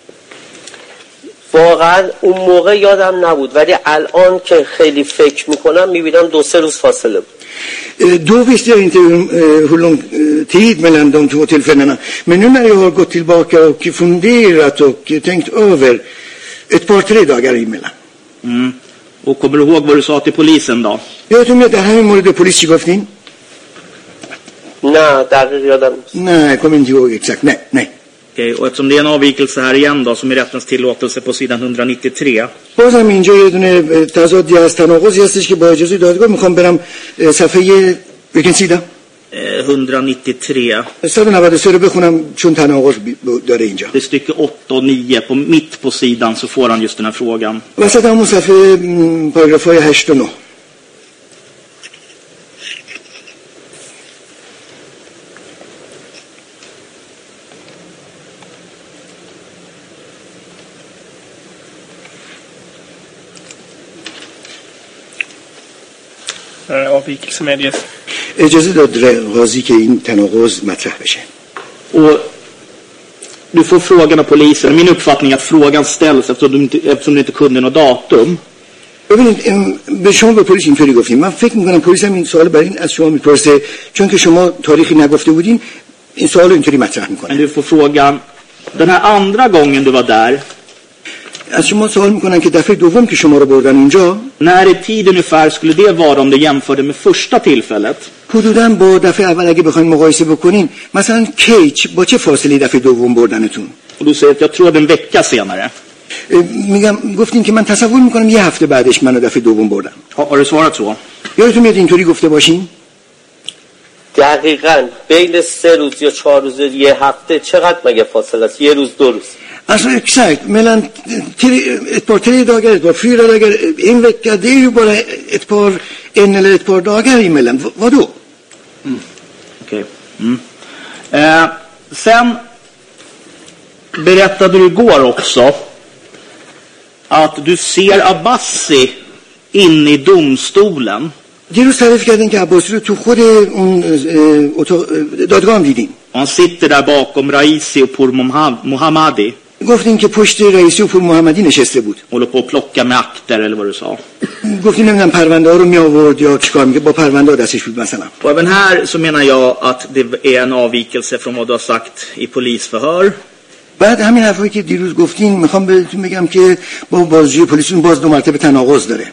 واقعا اون موقع یادم نبود، ولی الان که خیلی فکر میکنم میبینم دو sä روز فاصله بود. Då visste jag inte hur lång tid mellan de två tillfällena. Men nu när jag har gått tillbaka och funderat och tänkt över ett par, tre dagar emellan. Mm. Och kommer du ihåg vad du sa till polisen då? Jag tror att det här är mordet polis gick in. Nej, där yadam. Nej, jag kommer inte ihåg exakt. Nej, nej. Okej, och eftersom det är en avvikelse här igen då, som är rättens tillåtelse på sidan etthundranittiotre. بازم اینجا یه دونه تضادی از تناقضی هستش که با اجازه دادگاه میخوام برم صفحه vilken sida؟ etthundranittiotre. صد و نود و سه رو بخونم چون تناقض داره اینجا. Det är stycke åtta och nio på mitt på sidan, så får han just den här frågan. وسط همون صفحه پاراگراف‌های هشت و نه. avvikelse medges. اجازه داد قاضی که این تناقض مطرح بشه. Och du får frågan av polisen. Min uppfattning är att frågan ställs eftersom du inte, eftersom du inte kunde något datum. ببینید به شما به پلیس اینطوری گفتیم. من فکر می‌کنم پلیس هم این سوال برای این از شما می‌پرسه چون که شما تاریخی نگفته بودین این سوال رو اینطوری مطرح می‌کنه. Men du får frågan den här andra gången du var där. از شما سوال میکنن که دفعه دوم که شما رو بردن اونجا när i tid ungefär skulle det vara om du jämförde med första tillfället? حدوداً با دفعه اول اگه بخواید مقایسه بکنین مثلا کی با چه فاصله دفعه دوم بردنتون؟ Och du säger att jag tror en vecka senare. میگم گفتین که من تصور میکنم یه هفته بعدش منو دفعه دوم بردن. Har du svarat så? یادتون میاد اینطوری گفته باشین؟ دقیقاً بین سه روز یا چهار روز یه هفته چقدر مگه فاصله است؟ یه روز دو روز. Alltså exakt, mellan tre, ett par tre dagar, ett par fyra dagar, en vecka, det är ju bara ett par, en eller ett par dagar emellan. V- vad då? Mm. Okej. Okay. Mm. Eh, sen berättade du igår också att du ser Abbasi inne i domstolen. دیروز تعریف کردین که عباسی رو تو خود اون اتاق دادگاه دیدین. Han sitter där bakom Raisi och Pur Mohammadi. گفتین که پشت رئیسی و پور محمدی نشسته بود. Håller på att plocka med akter eller vad du sa. گفتین نمیدونم پرونده ها رو می آورد یا چیکار میگه با پرونده ها دستش بود مثلا. Och även här så menar jag att det är en avvikelse från vad du har sagt i polisförhör. بعد همین حرفایی که دیروز گفتین میخوام بهتون بگم که با بازجوی پلیسون باز دو مرتبه تناقض داره.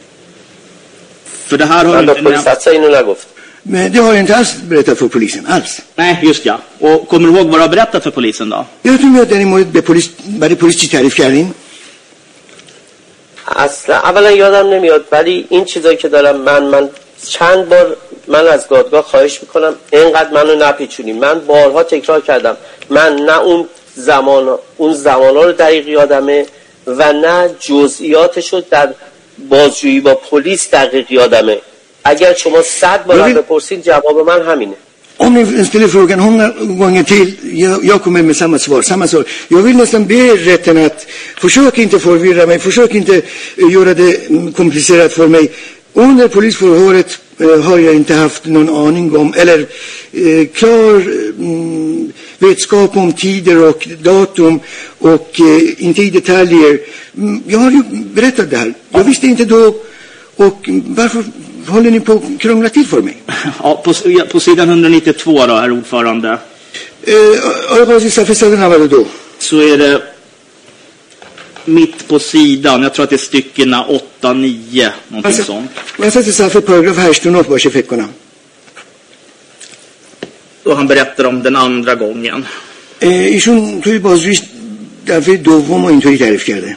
För det här har du inte اینو نگفت. Det har jag inte alls berättat för polisen alls. Nej, just ja. Och kommer du ihåg vad du har berättat för polisen då? Jag tror att den mord به پلیس برای پلیس چی تعریف کردین؟ اصلا اولا یادم نمیاد، ولی این چیزایی که دارم من من چند بار من از دادگاه خواهش میکنم اینقدر منو نپیچونی. من بارها تکرار کردم من نه اون زمان اون زمانا رو دقیق یادمه و نه جزئیاتش رو در بازجویی با پلیس دقیق یادمه. اگر شما صد بار بپرسید جواب من همینه. Om ni ställer frågan hundra gånger till, jag, jag kommer med samma svar, samma svar. Jag vill nästan be rätten att försök inte förvirra mig, försök inte göra det komplicerat för mig. Under polisförhöret eh, har jag inte haft någon aning om, eller eh, klar mm, vetskap om tider och datum och eh, inte i detaljer. Mm, jag har ju berättat det här. Jag visste inte då, och varför håller ni på att krångla till för mig? Ja, på, på sidan etthundranittiotvå då, herr ordförande. Eh, så är det mitt på sidan. Jag tror att det är styckena åtta nio, någonting sånt. وسط صفحه پاراگراف هشت و نه باشه فکر کنم. Och han berättar om den andra gången. ایشون توی بازجویی دفعه دوم اینطوری تعریف کرده.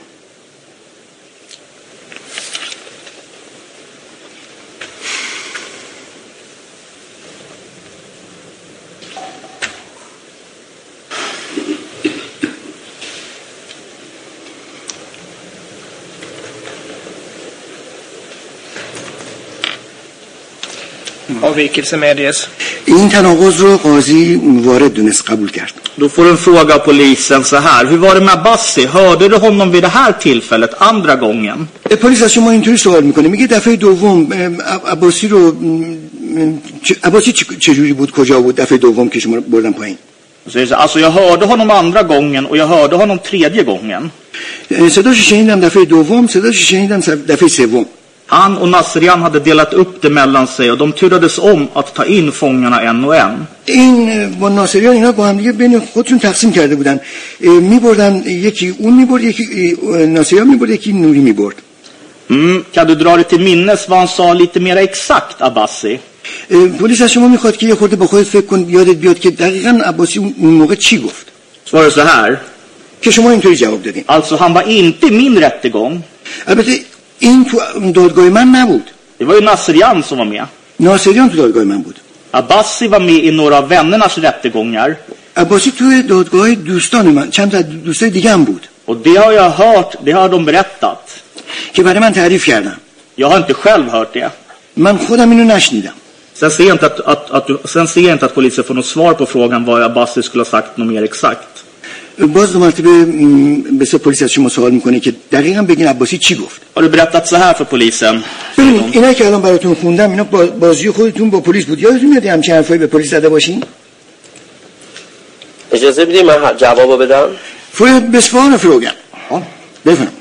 Avvikelse medges. این تناقض رو قاضی وارد دونست قبول کرد. Då får en fråga av polisen så här. Hur var det med Abbasi? Hörde du honom vid det här tillfället andra gången? پلیس از شما اینطوری سوال میکنه، میگه دفعه دوم عباسی رو عباسی چجوری بود، کجا بود دفعه دوم که شما بردن پایین؟ Alltså jag hörde honom andra gången och jag hörde honom tredje gången. صداش شنیدم دفعه دوم، صداش شنیدم دفعه سوم. Han och Nasrian hade delat upp det mellan sig och de turades om att ta in fångarna en och en. این با ناصریان اینا با هم دیگه بین خودشون تقسیم کرده بودن، میبردن یکی اون میبرد یکی ناصریان میبرد یکی نوری میبرد. Mm, kan du dra det till minnes vad han sa lite mer exakt, Abbasi? پلیس از شما میخواد که یه خورده با خودت فکر کن، یادت بیاد که دقیقاً عباسی اون موقع چی گفت. Svarar så här. که شما اینطوری جواب دادین. Alltså han var inte i min rättegång. البته این تو دادگاه من نبود. Det var ju Nasrian som var med. ناصریان تو دادگاه من بود. Abbasi var med i några av vännernas rättegångar. عباسی تو دادگاه دوستان من، چند تا دوستای دیگه هم بود. Och det har jag hört, det har de berättat. که برای من تعریف کردن. Jag har inte själv hört det. من خودم اینو نشنیدم. Sen ser jag inte att, att, att, sen ser jag inte att polisen får något svar på frågan vad Abbasi skulle ha sagt något mer exakt. باز دو مرتبه بسیار پلیس از شما سوال میکنه که دقیقاً بگین عباسی چی گفت. Har du berättat så här för polisen? ببین اینا که الان براتون خوندم اینا بازی خودتون با پلیس بود. یادتون میاد همچین حرفایی به پلیس زده باشین؟ اجازه بدید من جوابو بدم. Får jag besvara frågan? Ja, det får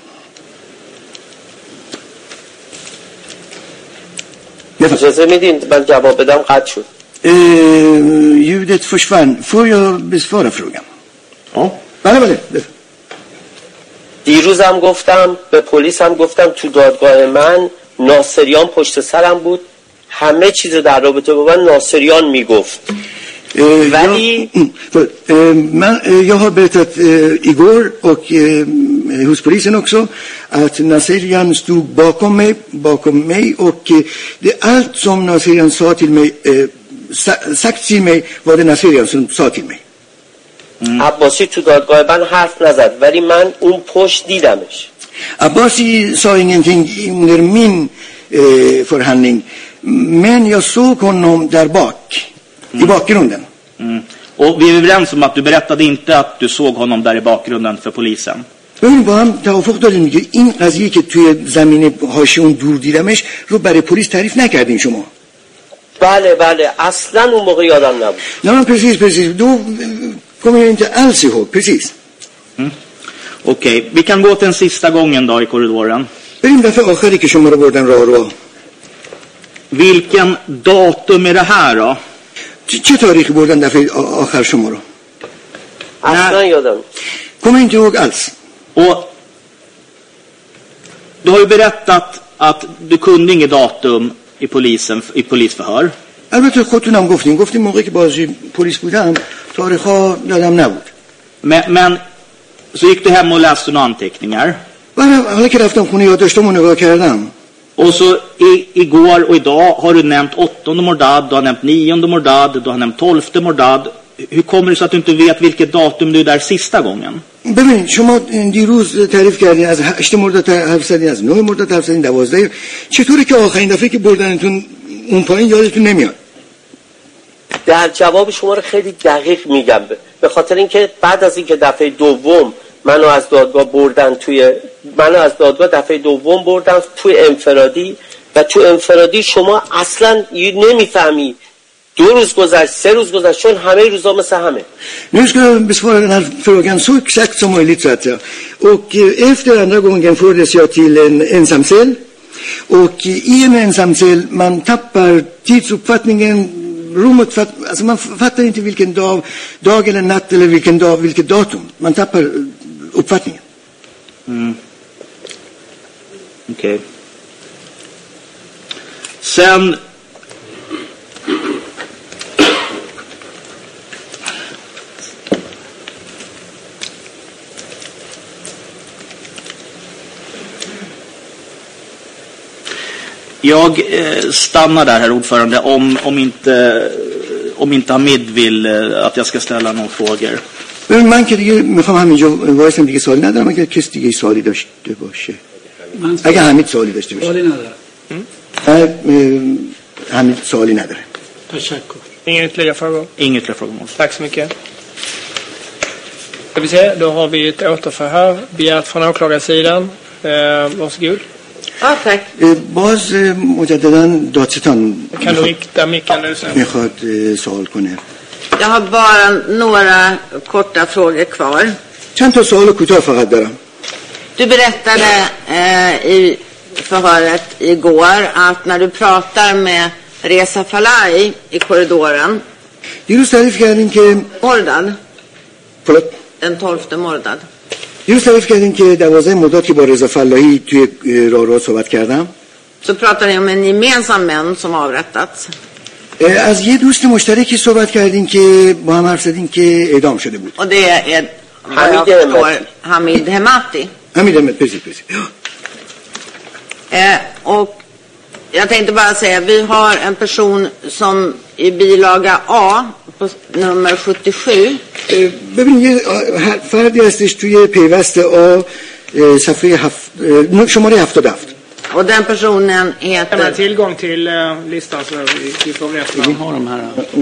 jag. اجازه میدین من جواب بدم؟ قطع شد. Ljudet försvann. Får jag besvara frågan? Ja. بله بله. دیروز هم گفتم به پلیس هم گفتم تو دادگاه من ناصریان پشت سرم بود، همه چیز در رابطه با من ناصریان میگفت. ولی men jag har berättat igår och hos polisen också att Naserian stod bakom mig bakom mig och det allt som Naserian sa till mig sagt till mig var det Naserian som sa till mig. عباسی تو دادگاه من حرف نزد ولی من اون پشت دیدمش. Abbasi sa ingenting under min eh, förhandling, men jag såg honom där bak, mm. i bakgrunden. Mm. Och vi är överens om att du berättade inte att du såg honom där i bakgrunden för polisen. ببین با هم توافق داریم که این قضیه که توی زمین حاشیه اون دور دیدمش رو برای پلیس تعریف نکردین شما. بله بله اصلا اون موقع یادم نبود. نه من precis precis då kommer jag inte alls ihåg precis. Mm. Okej, okay. Vi kan gå till den sista gången då i korridoren. بریم دفعه آخری که شما رو بردن راه رو. Vilken datum är det här då? چه تاریخی بردن دفعه آخر شما رو؟ اصلا یادم. kommer inte ihåg alls. Och du har ju berättat att du kunde inget datum i polisen i polisförhör. البته خودتونم گفتین گفتین موقعی که بازی پلیس بودم تاریخا یادم نبود. Men, men så gick du hem och läste några anteckningar. حالا که رفتم خونه یادداشتمو نگاه کردم. Och så i, igår och idag har du nämnt åttonde mordad, du har nämnt nionde mordad, du har nämnt tolfte mordad. Hur kommer det så att du inte vet vilket datum du är där sista gången? ببینید شما دیروز تعریف کردین از هشت مرداد حرف زدین، از نه مرداد حرف زدین، دوازده. چطوره که آخرین دفعه که بردنتون اون پایین یادتون نمیاد؟ در جواب شما رو خیلی دقیق میگم، به خاطر اینکه بعد از اینکه دفعه دوم منو از دادگاه بردن توی منو از دادگاه دفعه دوم بردن توی انفرادی و تو انفرادی شما اصلا نمیفهمی. دو روز گذشت، سه روز گذشت، چون همه روزا مثل همه. Nu ska jag besvara den här frågan så exakt som möjligt så att säga. Och efter andra gången fördes jag till en ensamcell. Och i en ensamcell man tappar tidsuppfattningen, rummet, alltså man fattar inte vilken dag, dag eller natt eller vilken dag, vilket datum. Man tappar uppfattningen. Mm. Okej. Okay. Sen Jag eh, stannar där, herr ordförande, om, om, inte, om inte Hamid vill eh, att jag ska ställa några frågor. Men man kan ju میخوام همینجا وایسم دیگه سوالی ندارم اگه کسی دیگه سوالی داشته باشه. اگه حمید سوالی داشته باشه. سوالی نداره. حمید سوالی نداره. Tackar. Ingen ytterligare frågor? Inget ytterligare frågor. Tack så mycket. Ska vi se, då har vi ett återförhör begärt från åklagarsidan. Eh, varsågod. Ja, tack. باز مجددا دادستان Kan du rikta micken nu sen? میخواد سوال کنه. Jag har bara några korta frågor kvar. چند تا سوال کوتاه فقط دارم. Du berättade eh, i förhöret igår att när du pratar med Reza Falahi i korridoren. دیروز تعریف کردین که Mordad. förlåt. Den tolfte mordad. دیروز تعریف کردین که دوازده مرداد که با رضا فلاحی توی راهرو صحبت کردم. Så pratar ni om en gemensam män som avrättats. از یه دوست مشترکی صحبت کردین که با هم حرف زدین که اعدام شده بود. Och det är Hamid Hemati. Hamid Hemati. Hamid Hemati, precis, precis. Eh, och jag tänkte bara säga, vi har en person som i bilaga A på nummer sjuttiosju. ببین یه فردی هستش توی پیوست آ صفحه هفت شماره هفتاد و هفت. Och den personen heter... Kan man ha tillgång till uh, listan så vi, vi får rätt namn? Vi har de här.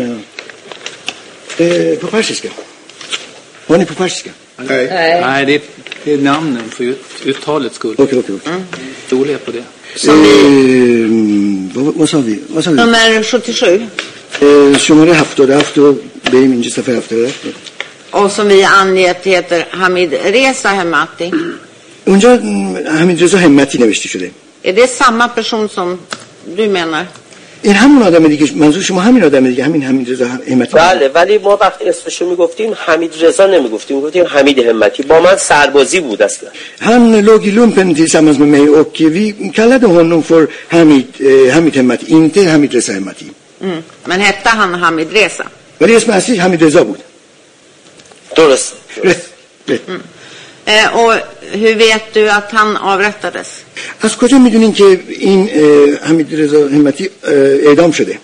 Ja. På persiska. Har ni på persiska? Nej. Nej, det är, det är namnen för ut, uttalets skull. Okej, okej, okej. Storlek på det. Som vi... vad, vad sa vi? Vad sa vi? Nummer sjuttiosju. شماره هفتاد و هفت و بریم اینجا صفحه هفتاد و هفت. Och som vi angett heter Hamid Reza Hemati. اونجا حمید رضا همتی نوشته شده. Är det samma person som du menar? این همون آدم دیگه، منظور شما همین آدم دیگه، همین حمید رضا همتی. بله، ولی ما وقتی اسمشو میگفتیم حمید رضا نمیگفتیم، میگفتیم حمید همتی. با من سربازی بود اصلا. Han låg i lumpen tillsammans med mig och vi kallade honom för Hamid Hamid Hemati, inte Hamid Reza Hemati. Mm. Men hette han Hamid Reza? ولی اسم اصلی حمید رضا بود. درست. rätt rätt. Mm. Eh, och hur vet du att han avrättades? از کجا میدونین که این حمید رضا همتی اعدام شده؟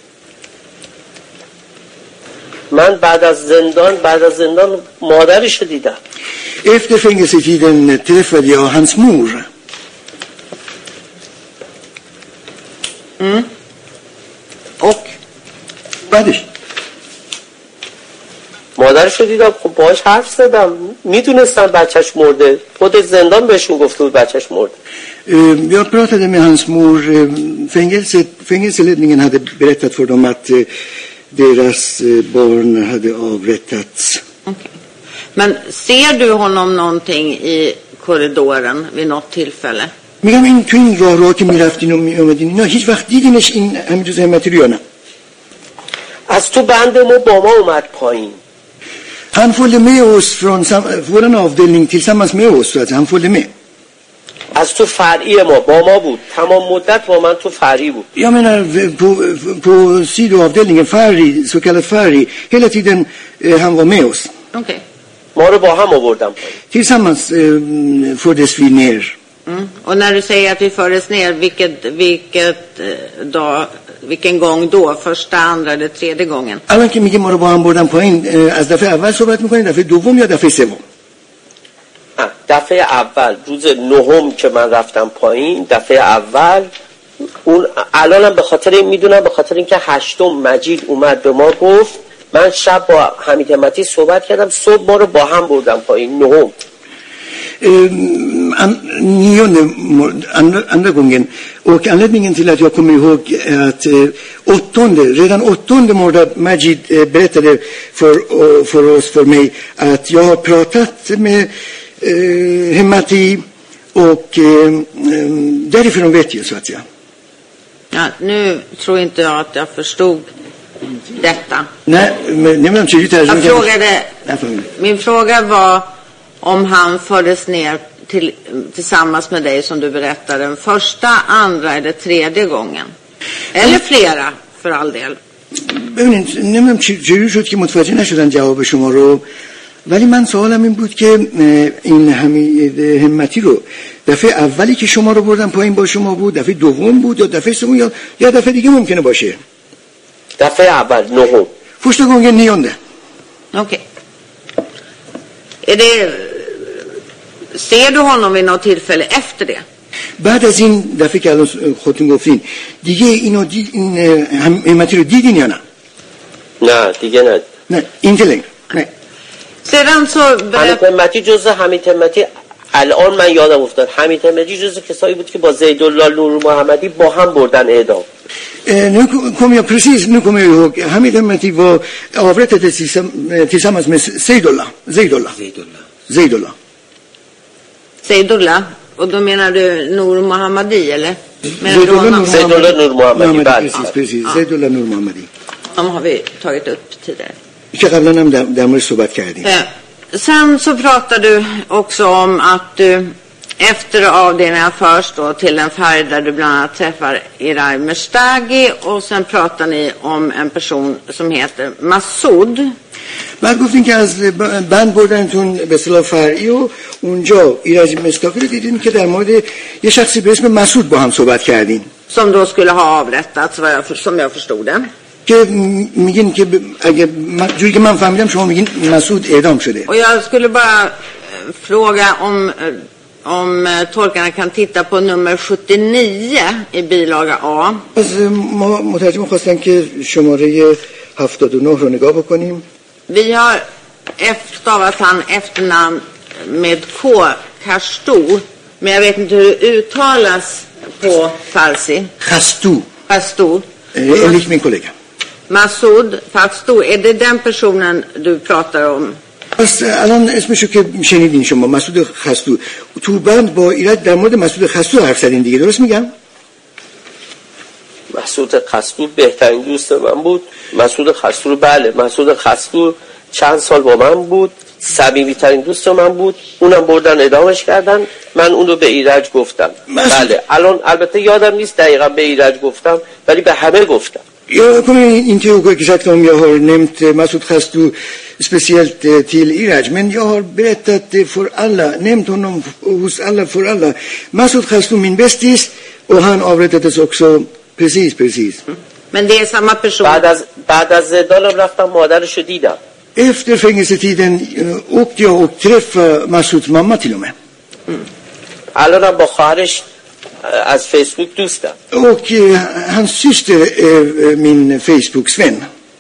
من بعد از زندان بعد از زندان مادرشو دیدم. Efter fängelsetiden träffade jag hans mor. Mm. Och? بعدش مادرشو دیدم، خب باهاش حرف زدم، میدونستم بچهش مرده، خود زندان بهشون گفته بود بچهش مرده. Jag pratade med hans mor. Fängelset, fängelseledningen hade berättat för dem att deras barn hade avrättats. Okay. Men ser du honom någonting i korridoren vid något tillfälle? میگم این تو این راه راه که میرفتین و میامدین اینا هیچ وقت دیدینش این حمید رضا همتی رو یا نه؟ از تو بند ما با ما اومد پایین. Han följde med oss från vår avdelning tillsammans med oss, så att han följde med. از تو فرعی ما با ما بود، تمام مدت با من تو فرعی بود. Jag menar på, på sidoavdelningen Fari, så kallad Fari, hela tiden eh, han var med oss. Okej. Okay. ما رو با هم آوردم پایین. Tillsammans eh, fördes vi ner. Mm. Och när du säger att vi fördes ner, vilket, vilket dag, vilken gång då? Första, andra eller tredje gången? الان که میگه ما رو با هم بردن پایین، از دفعه اول صحبت میکنین، دفعه دوم یا دفعه سوم؟ دفعه اول روز نهم که من رفتم پایین، دفعه اول. اون الانم به خاطر این میدونم، به خاطر اینکه هشتم مجید اومد به ما گفت، من شب با حمید همتی صحبت کردم، صبح ما رو با هم بردم پایین نهم. nionde andra, andra gången, och anledningen till att jag kommer ihåg att eh, åttonde, redan åttonde mordet Majid eh, berättade för, uh, för oss, för mig, att jag har pratat med eh, Hemati och eh, därifrån vet jag, så att säga. Ja, nu tror inte jag att jag förstod detta. Nej, men det var inte jag frågade, min fråga var om han fördes ner till, tillsammans med dig, som du berättade, den första, andra eller tredje gången. Eller flera, för all del. ببینید نمیدونم چجوری شد که متوجه نشدن جواب شما رو. ولی من سوالم این بود که این حمید همتی رو دفعه اولی که شما رو بردن پایین با شما بود، دفعه دوم بود یا دفعه سوم یا یا دفعه دیگه ممکنه باشه؟ دفعه اول نهم. Första gången nionde. Okej. Okay. Är det, ser du honom vid något tillfälle efter det? بعد از این دفعه که الان خودتون گفتین دیگه اینو دید، این همتی رو دیدین یا نه؟ نه دیگه نه. نه inte längre. نه. Sedan så حمید همتی جزء حمید همتی الان من یادم افتاد حمید همتی جزء کسایی بود که با زیدالله نور محمدی با هم بردن اعدام. Nu kommer jag precis, nu kommer jag ihåg Hamid Hemeti var avrättad tillsammans med Zeidullah. Zeidullah. Zeidullah. Zeidullah. Och då menar du Nur Mohammadi eller? Zeidullah Nur Mohammadi. Precis, precis. Zeidullah Nur Mohammadi. De har vi tagit upp tidigare. که قبلا هم در مورد صحبت کردیم. Sen så pratar du också om att du efter avdelningen förs då till en färg där du bland annat träffar Irai Meshtaghi och sen pratar ni om en person som heter Masoud. بعد گفتین که از بند بردنتون به اصطلاح فرعی و اونجا ایرای مشتاقی رو دیدین که در مورد یه شخصی به اسم مسعود با هم صحبت کردین. Som då skulle ha avrättats vad jag, som jag förstod det. که میگین که اگه جوری که من فهمیدم شما میگین مسعود اعدام شده. Och jag skulle bara fråga om om tolkarna kan titta på nummer sjuttionio i bilaga A. از مترجم خواستن که شماره هفتاد و نه رو نگاه بکنیم. Vi har efterstavat han efternamn med K, Karstou, men jag vet inte hur det uttalas på farsi. Khastou. Khastou. Enligt min kollega. Masoud Khastou, är det den personen du pratar om? پس الان اسمشو که شنیدین شما مسعود خستو تو بند با ایراد در مورد مسعود خستو حرف زدین دیگه درست میگم؟ مسعود خستو بهترین دوست من بود. مسعود خستو بله مسعود خستو چند سال با من بود، صمیمی ترین دوست من بود. اونم بردن ادامش کردن. من اون رو به ایرج گفتم. بله الان البته یادم نیست دقیقا به ایرج گفتم ولی به همه گفتم. Jag kommer inte ihåg exakt om jag har nämnt Masoud Khastou speciellt till Iraj, men jag har berättat för alla, nämnt honom hos alla för alla. Masoud Khastou min bästis och han avrättades också precis, precis. Men det är samma person. بعد از بعد از زندان رفتم مادرشو دیدم. Efter fängelsetiden åkte jag och träffade Masouds mamma till och med. الانم با خواهرش از فیسبوک دوستم. Och eh, hans syster är min Facebook-vän.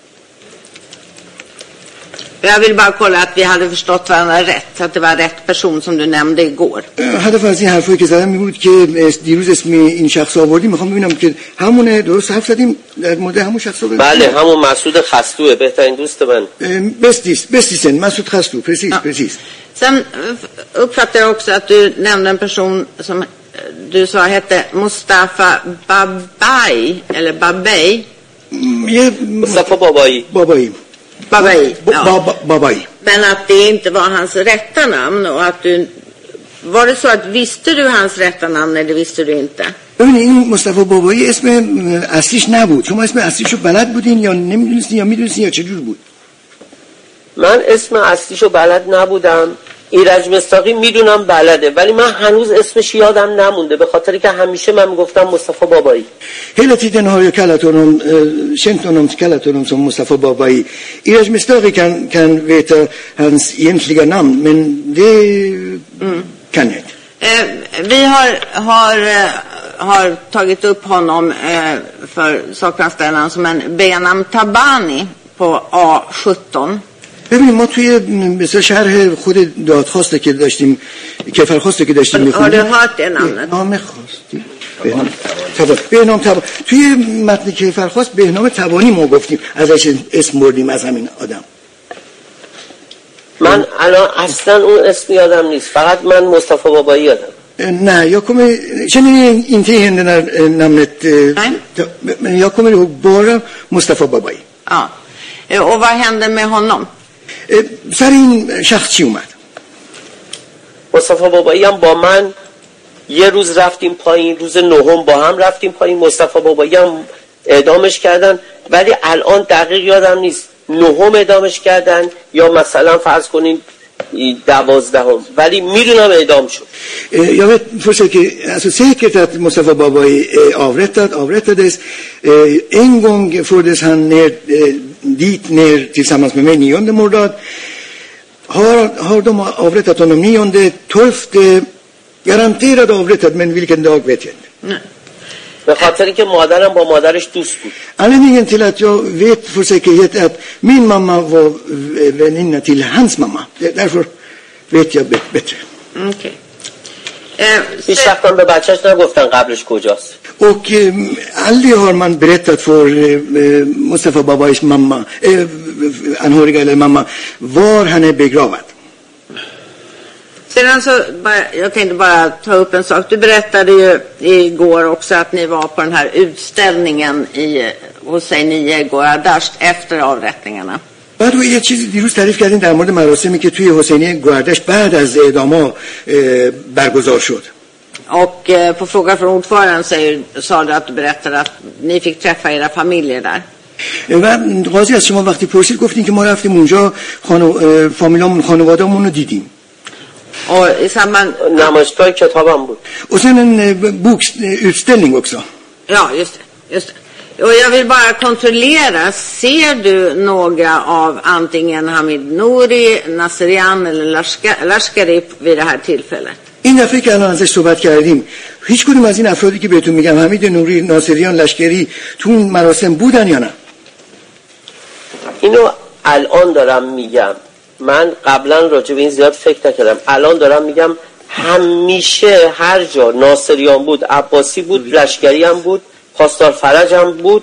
Jag vill bara kolla att vi hade förstått varandra rätt, att det var rätt person som du nämnde igår. هدف از این حرفایی که زدم این بود که دیروز اسم این شخص آوردیم میخوام ببینم که همونه درست حرف زدیم در مورد همون شخص رو. بله همون مسعود خستوه بهترین دوست من. بستیس بستیسن مسعود خستو precis ja. precis. Sen uppfattar jag också att du nämnde en person som du sa hette Mustafa Babai eller Babay. Mustafa Babai. Babai. Babai. Ja. Babai. Men att det inte var hans rätta namn och att du var det så att visste du hans rätta namn eller visste du inte? ببین این مصطفی بابایی اسم اصلیش نبود. شما اسم اصلیشو بلد بودین یا نمیدونستین یا میدونستین یا چجور بود؟ من اسم اصلیشو بلد نبودم. ایرج مستاقی میدونم بلده ولی من هنوز اسمش یادم نمونده به خاطر که همیشه من میگفتم مصطفی بابایی. Hela tiden har jag kallat honom, känt honom, kallat honom som Mustafa Babai. Iraj Mestari kan, kan veta hans egentliga namn, men det mm. kan jag inte. Eh, vi har, har, har tagit upp honom eh, för sakanställan som en Benam Tabani på A sjutton. ببینید ما توی مثلا شرح خود دادخواسته که داشتیم کفرخواسته که داشتیم میخونیم نام خواستی بهنام تبانی توی متن کفرخواست بهنام تبانی ما گفتیم ازش اسم بردیم از همین آدم. من الان اصلا اون اسم یادم نیست فقط من مصطفی بابایی یادم. Nej, jag kommer känner inte igen den här namnet. Men jag kommer ihåg bara Mustafa Babai. Ja. Och vad hände med honom? سر این شخص چی اومد؟ مصطفی بابایی هم با من یه روز رفتیم پایین روز نهم با هم رفتیم پایین مصطفی بابایی هم اعدامش کردن ولی الان دقیق یادم نیست نهم اعدامش کردن یا مثلا فرض کنین دوازدهم، ولی میدونم اعدام شد. Jag vet försöker alltså säkert att Mustafa Babai är avrättad avrättades eh, en gång fördes han ner eh, dit ner tillsammans med mig nionde mordad. har har de avrättat honom nionde tolfte garanterat avrättad, men vilken dag vet jag inte. Nej. به خاطر اینکه مادرم با مادرش دوست بود. Anledningen till att jag vet för säkerhet att min mamma var väninna till hans mamma. Därför vet jag bättre. Okej. هیچ وقت به بچه‌ش نگفتن قبلش کجاست. Och eh, aldrig har man berättat för eh, Mustafa Babais mamma, eh, anhöriga eller mamma, var han är begravd. Sedan så, jag tänkte bara ta upp en sak. Du berättade ju igår också att ni var på den här utställningen i Hosseiniye Goardasht efter avrättningarna. بعد رو یه چیزی دیروز تعریف کردین در مورد مراسمی که توی حسینیه گواردشت بعد از اعدام‌ها برگزار شد. Och eh, på fråga från ordföranden säger, sa du att du berättade att ni fick träffa era familjer där. و قاضی از شما وقتی پرسید گفتین که ما رفتیم اونجا خانو... فامیلامون خانواده‌مون رو دیدیم. Och i samband... نمایشگاه کتابم بود. Och sen en bokutställning också. Ja, just det. Just det. Och jag vill bara kontrollera, ser du några av antingen Hamid Nouri, Naserian eller Lashkari vid det här tillfället? این دفعه که الان ازش صحبت کردیم هیچ کدوم از این افرادی که بهتون میگم حمید نوری، ناصریان، لشکری تو اون مراسم بودن یا نه؟ اینو الان دارم میگم. من قبلا راجع به این زیاد فکر نکردم. الان دارم میگم همیشه هر جا ناصریان بود، عباسی بود، لشکری هم بود، پاسدار فرج هم بود.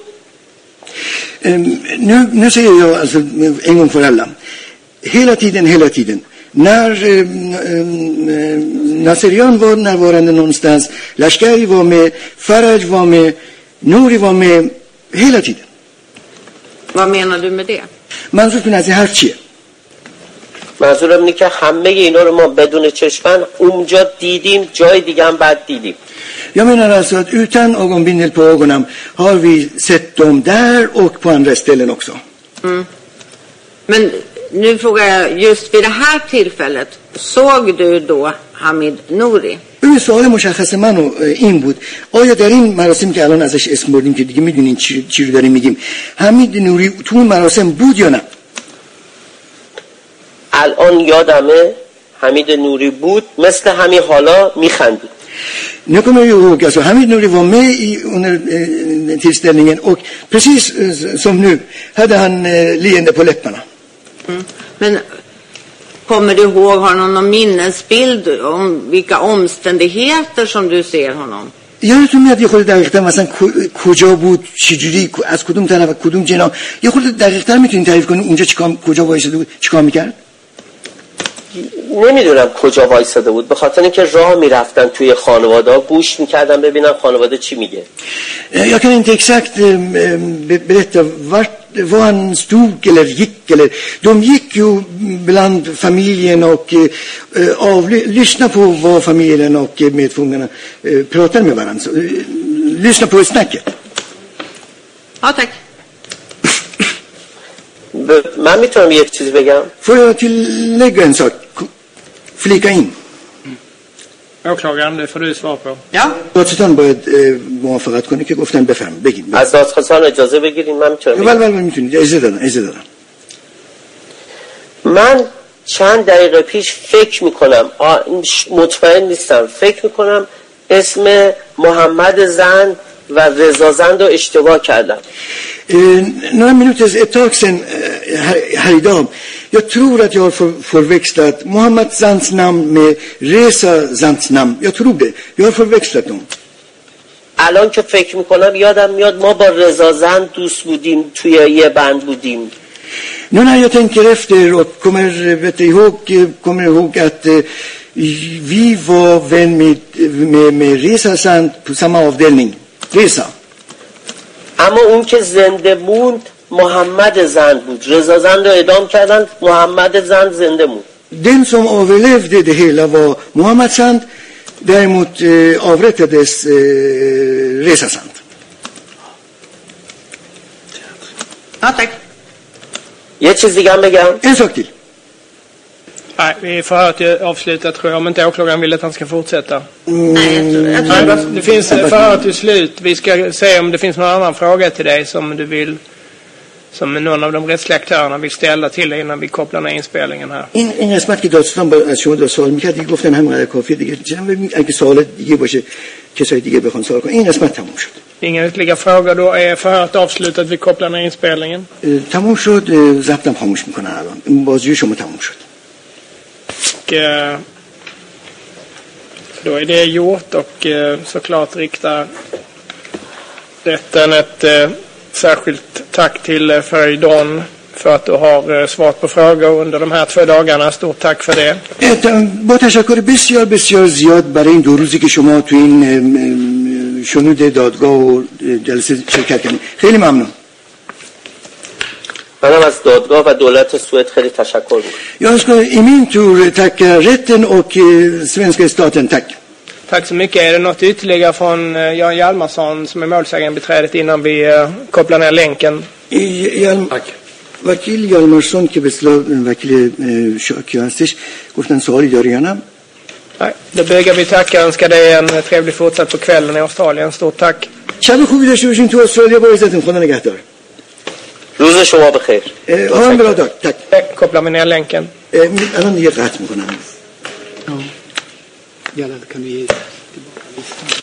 Nu, nu säger jag alltså en gång för alla. Hela tiden, hela tiden. När eh, Naserian var närvarande någonstans, Lashkari var med, Faraj var med, Nouri var med, hela tiden. Vad menar du med det? منظورتون از این حرف چیه؟ منظورم اینه که همه اینا رو ما بدون چشمن اونجا دیدیم، جای دیگه هم بعد دیدیم. Jag menar alltså att utan ögonbindel på ögonen har vi sett dem där och på andra ställen också. Mm. Men nu frågar jag, just vid det här tillfället såg du då Hamid Nouri? این سوال مشخص منو این بود، آیا در این مراسم که الان ازش اسم بردیم که دیگه میدونین چی, چی رو داریم میگیم، حمید نوری تو اون مراسم بود یا نه؟ الان یادمه حمید نوری بود، مثل همین حالا میخندید. Nu kommer jag ihåg, alltså Hamid Nouri var med i, under eh, tillställningen och precis eh, som nu hade han eh, leende på läpparna. Mm. Men kommer du ihåg, har någon, någon minnesbild om vilka omständigheter som du ser honom? یادتون میاد یه خورده دقیق‌تر مثلا کجا بود، چجوری، از کدوم طرف، کدوم جناح، یه خورده دقیق‌تر میتونین تعریف کنین اونجا چیکار، کجا وایساده بود، چیکار میکرد؟ نمیدونم کجا وایساده بود، به خاطر اینکه راه میرفتن توی خانواده ها گوش میکردن ببینن خانواده چی میگه. Jag kan inte exakt berätta vart var han stod eller gick eller de gick ju bland familjen och av lyssna på vad familjen och medfångarna pratar med varandra, så, lyssna på snacket. Ja, tack. من میتونم یه چیزی بگم؟ Får jag tillägga en sak? Flika in. åklagaren, det får du svar på. Ja. دادستان باید موافقت کنه که گفتن بفرم بگید. از دادستان اجازه بگیرین من میتونم بگم. بله بله میتونید، اجازه دادن اجازه دادن. من چند دقیقه پیش فکر میکنم، مطمئن نیستم، فکر میکنم اسم محمد زند و رضا زند رو اشتباه کردم. Några minuter ett tag sedan här, här idag, jag tror att jag har för, förväxlat Mohammed Zands namn med Reza Zands namn. Jag tror det. Jag har förväxlat dem. الان که فکر میکنم یادم میاد ما با رضا زند دوست بودیم، توی یه بند بودیم. Nu när jag tänker efter och kommer vet ihåg kommer ihåg att vi var vän med med, med Reza Zand på samma avdelning. Reza. اما اون که زنده موند محمد زند بود. رضا زند رو اعدام کردن، محمد زند زنده موند. Den som överlevde det hela var Mohammed Zand, däremot eh, avrättades eh, Reza Zand. Ja, tack. یه چیز دیگه هم بگم. En sak till. Nej, vi får höra till avslutat tror jag. Om inte åklagaren vill att han ska fortsätta. Nej, jag tror, jag tror. Nej, det finns förhör till slut. Vi ska se om det finns någon annan fråga till dig som du vill, som någon av de rättsliga aktörerna vill ställa till dig innan vi kopplar ner inspelningen här. این این قسمت که داستان با از شما دو سوال میکرد دیگه گفتن همینقدر کافیه دیگه. چون اگه سوال دیگه باشه کسای دیگه بخوان سوال کنن. این قسمت تموم شد. Inga ytterligare frågor, då är förhöret avslutat. Vi kopplar ner inspelningen. تموم شد. ضبطم خاموش میکنن الان. این بازجویی شما تموم شد. Och då är det gjort och såklart riktar rätten ett särskilt tack till Föjdon för att du har svarat på frågor under de här två dagarna. Stort tack för det. با تشکر بسیار بسیار زیاد برای این دو روزی که شما تو این شنود دادگاه و جلسه شرکت کردید. خیلی ممنون. منم از دادگاه و دولت سوئد خیلی تشکر میکنم. Jag ska i min tur tacka rätten och svenska staten. Tack. Tack så mycket. Är det något ytterligare från Jan Hjalmarsson som är målsägandebiträdet innan vi kopplar ner länken? Tack. وکیل یالمارسون که به اصطلاح وکیل شاکی هستش گفتن سوالی داری یا نه؟ Nej, då bygger vi tacka. Önskar dig en trevlig fortsatt på kvällen i Australien. Stort tack. شب خوبی داشته باشین تو استرالیا. با عزتون. خدا نگهدار. روز شما بخیر. Ha en bra dag. Tack. Kopplar vi ner länken. الان دیگه قطع میکنم. Ja. Gällande kan du ge tillbaka listan.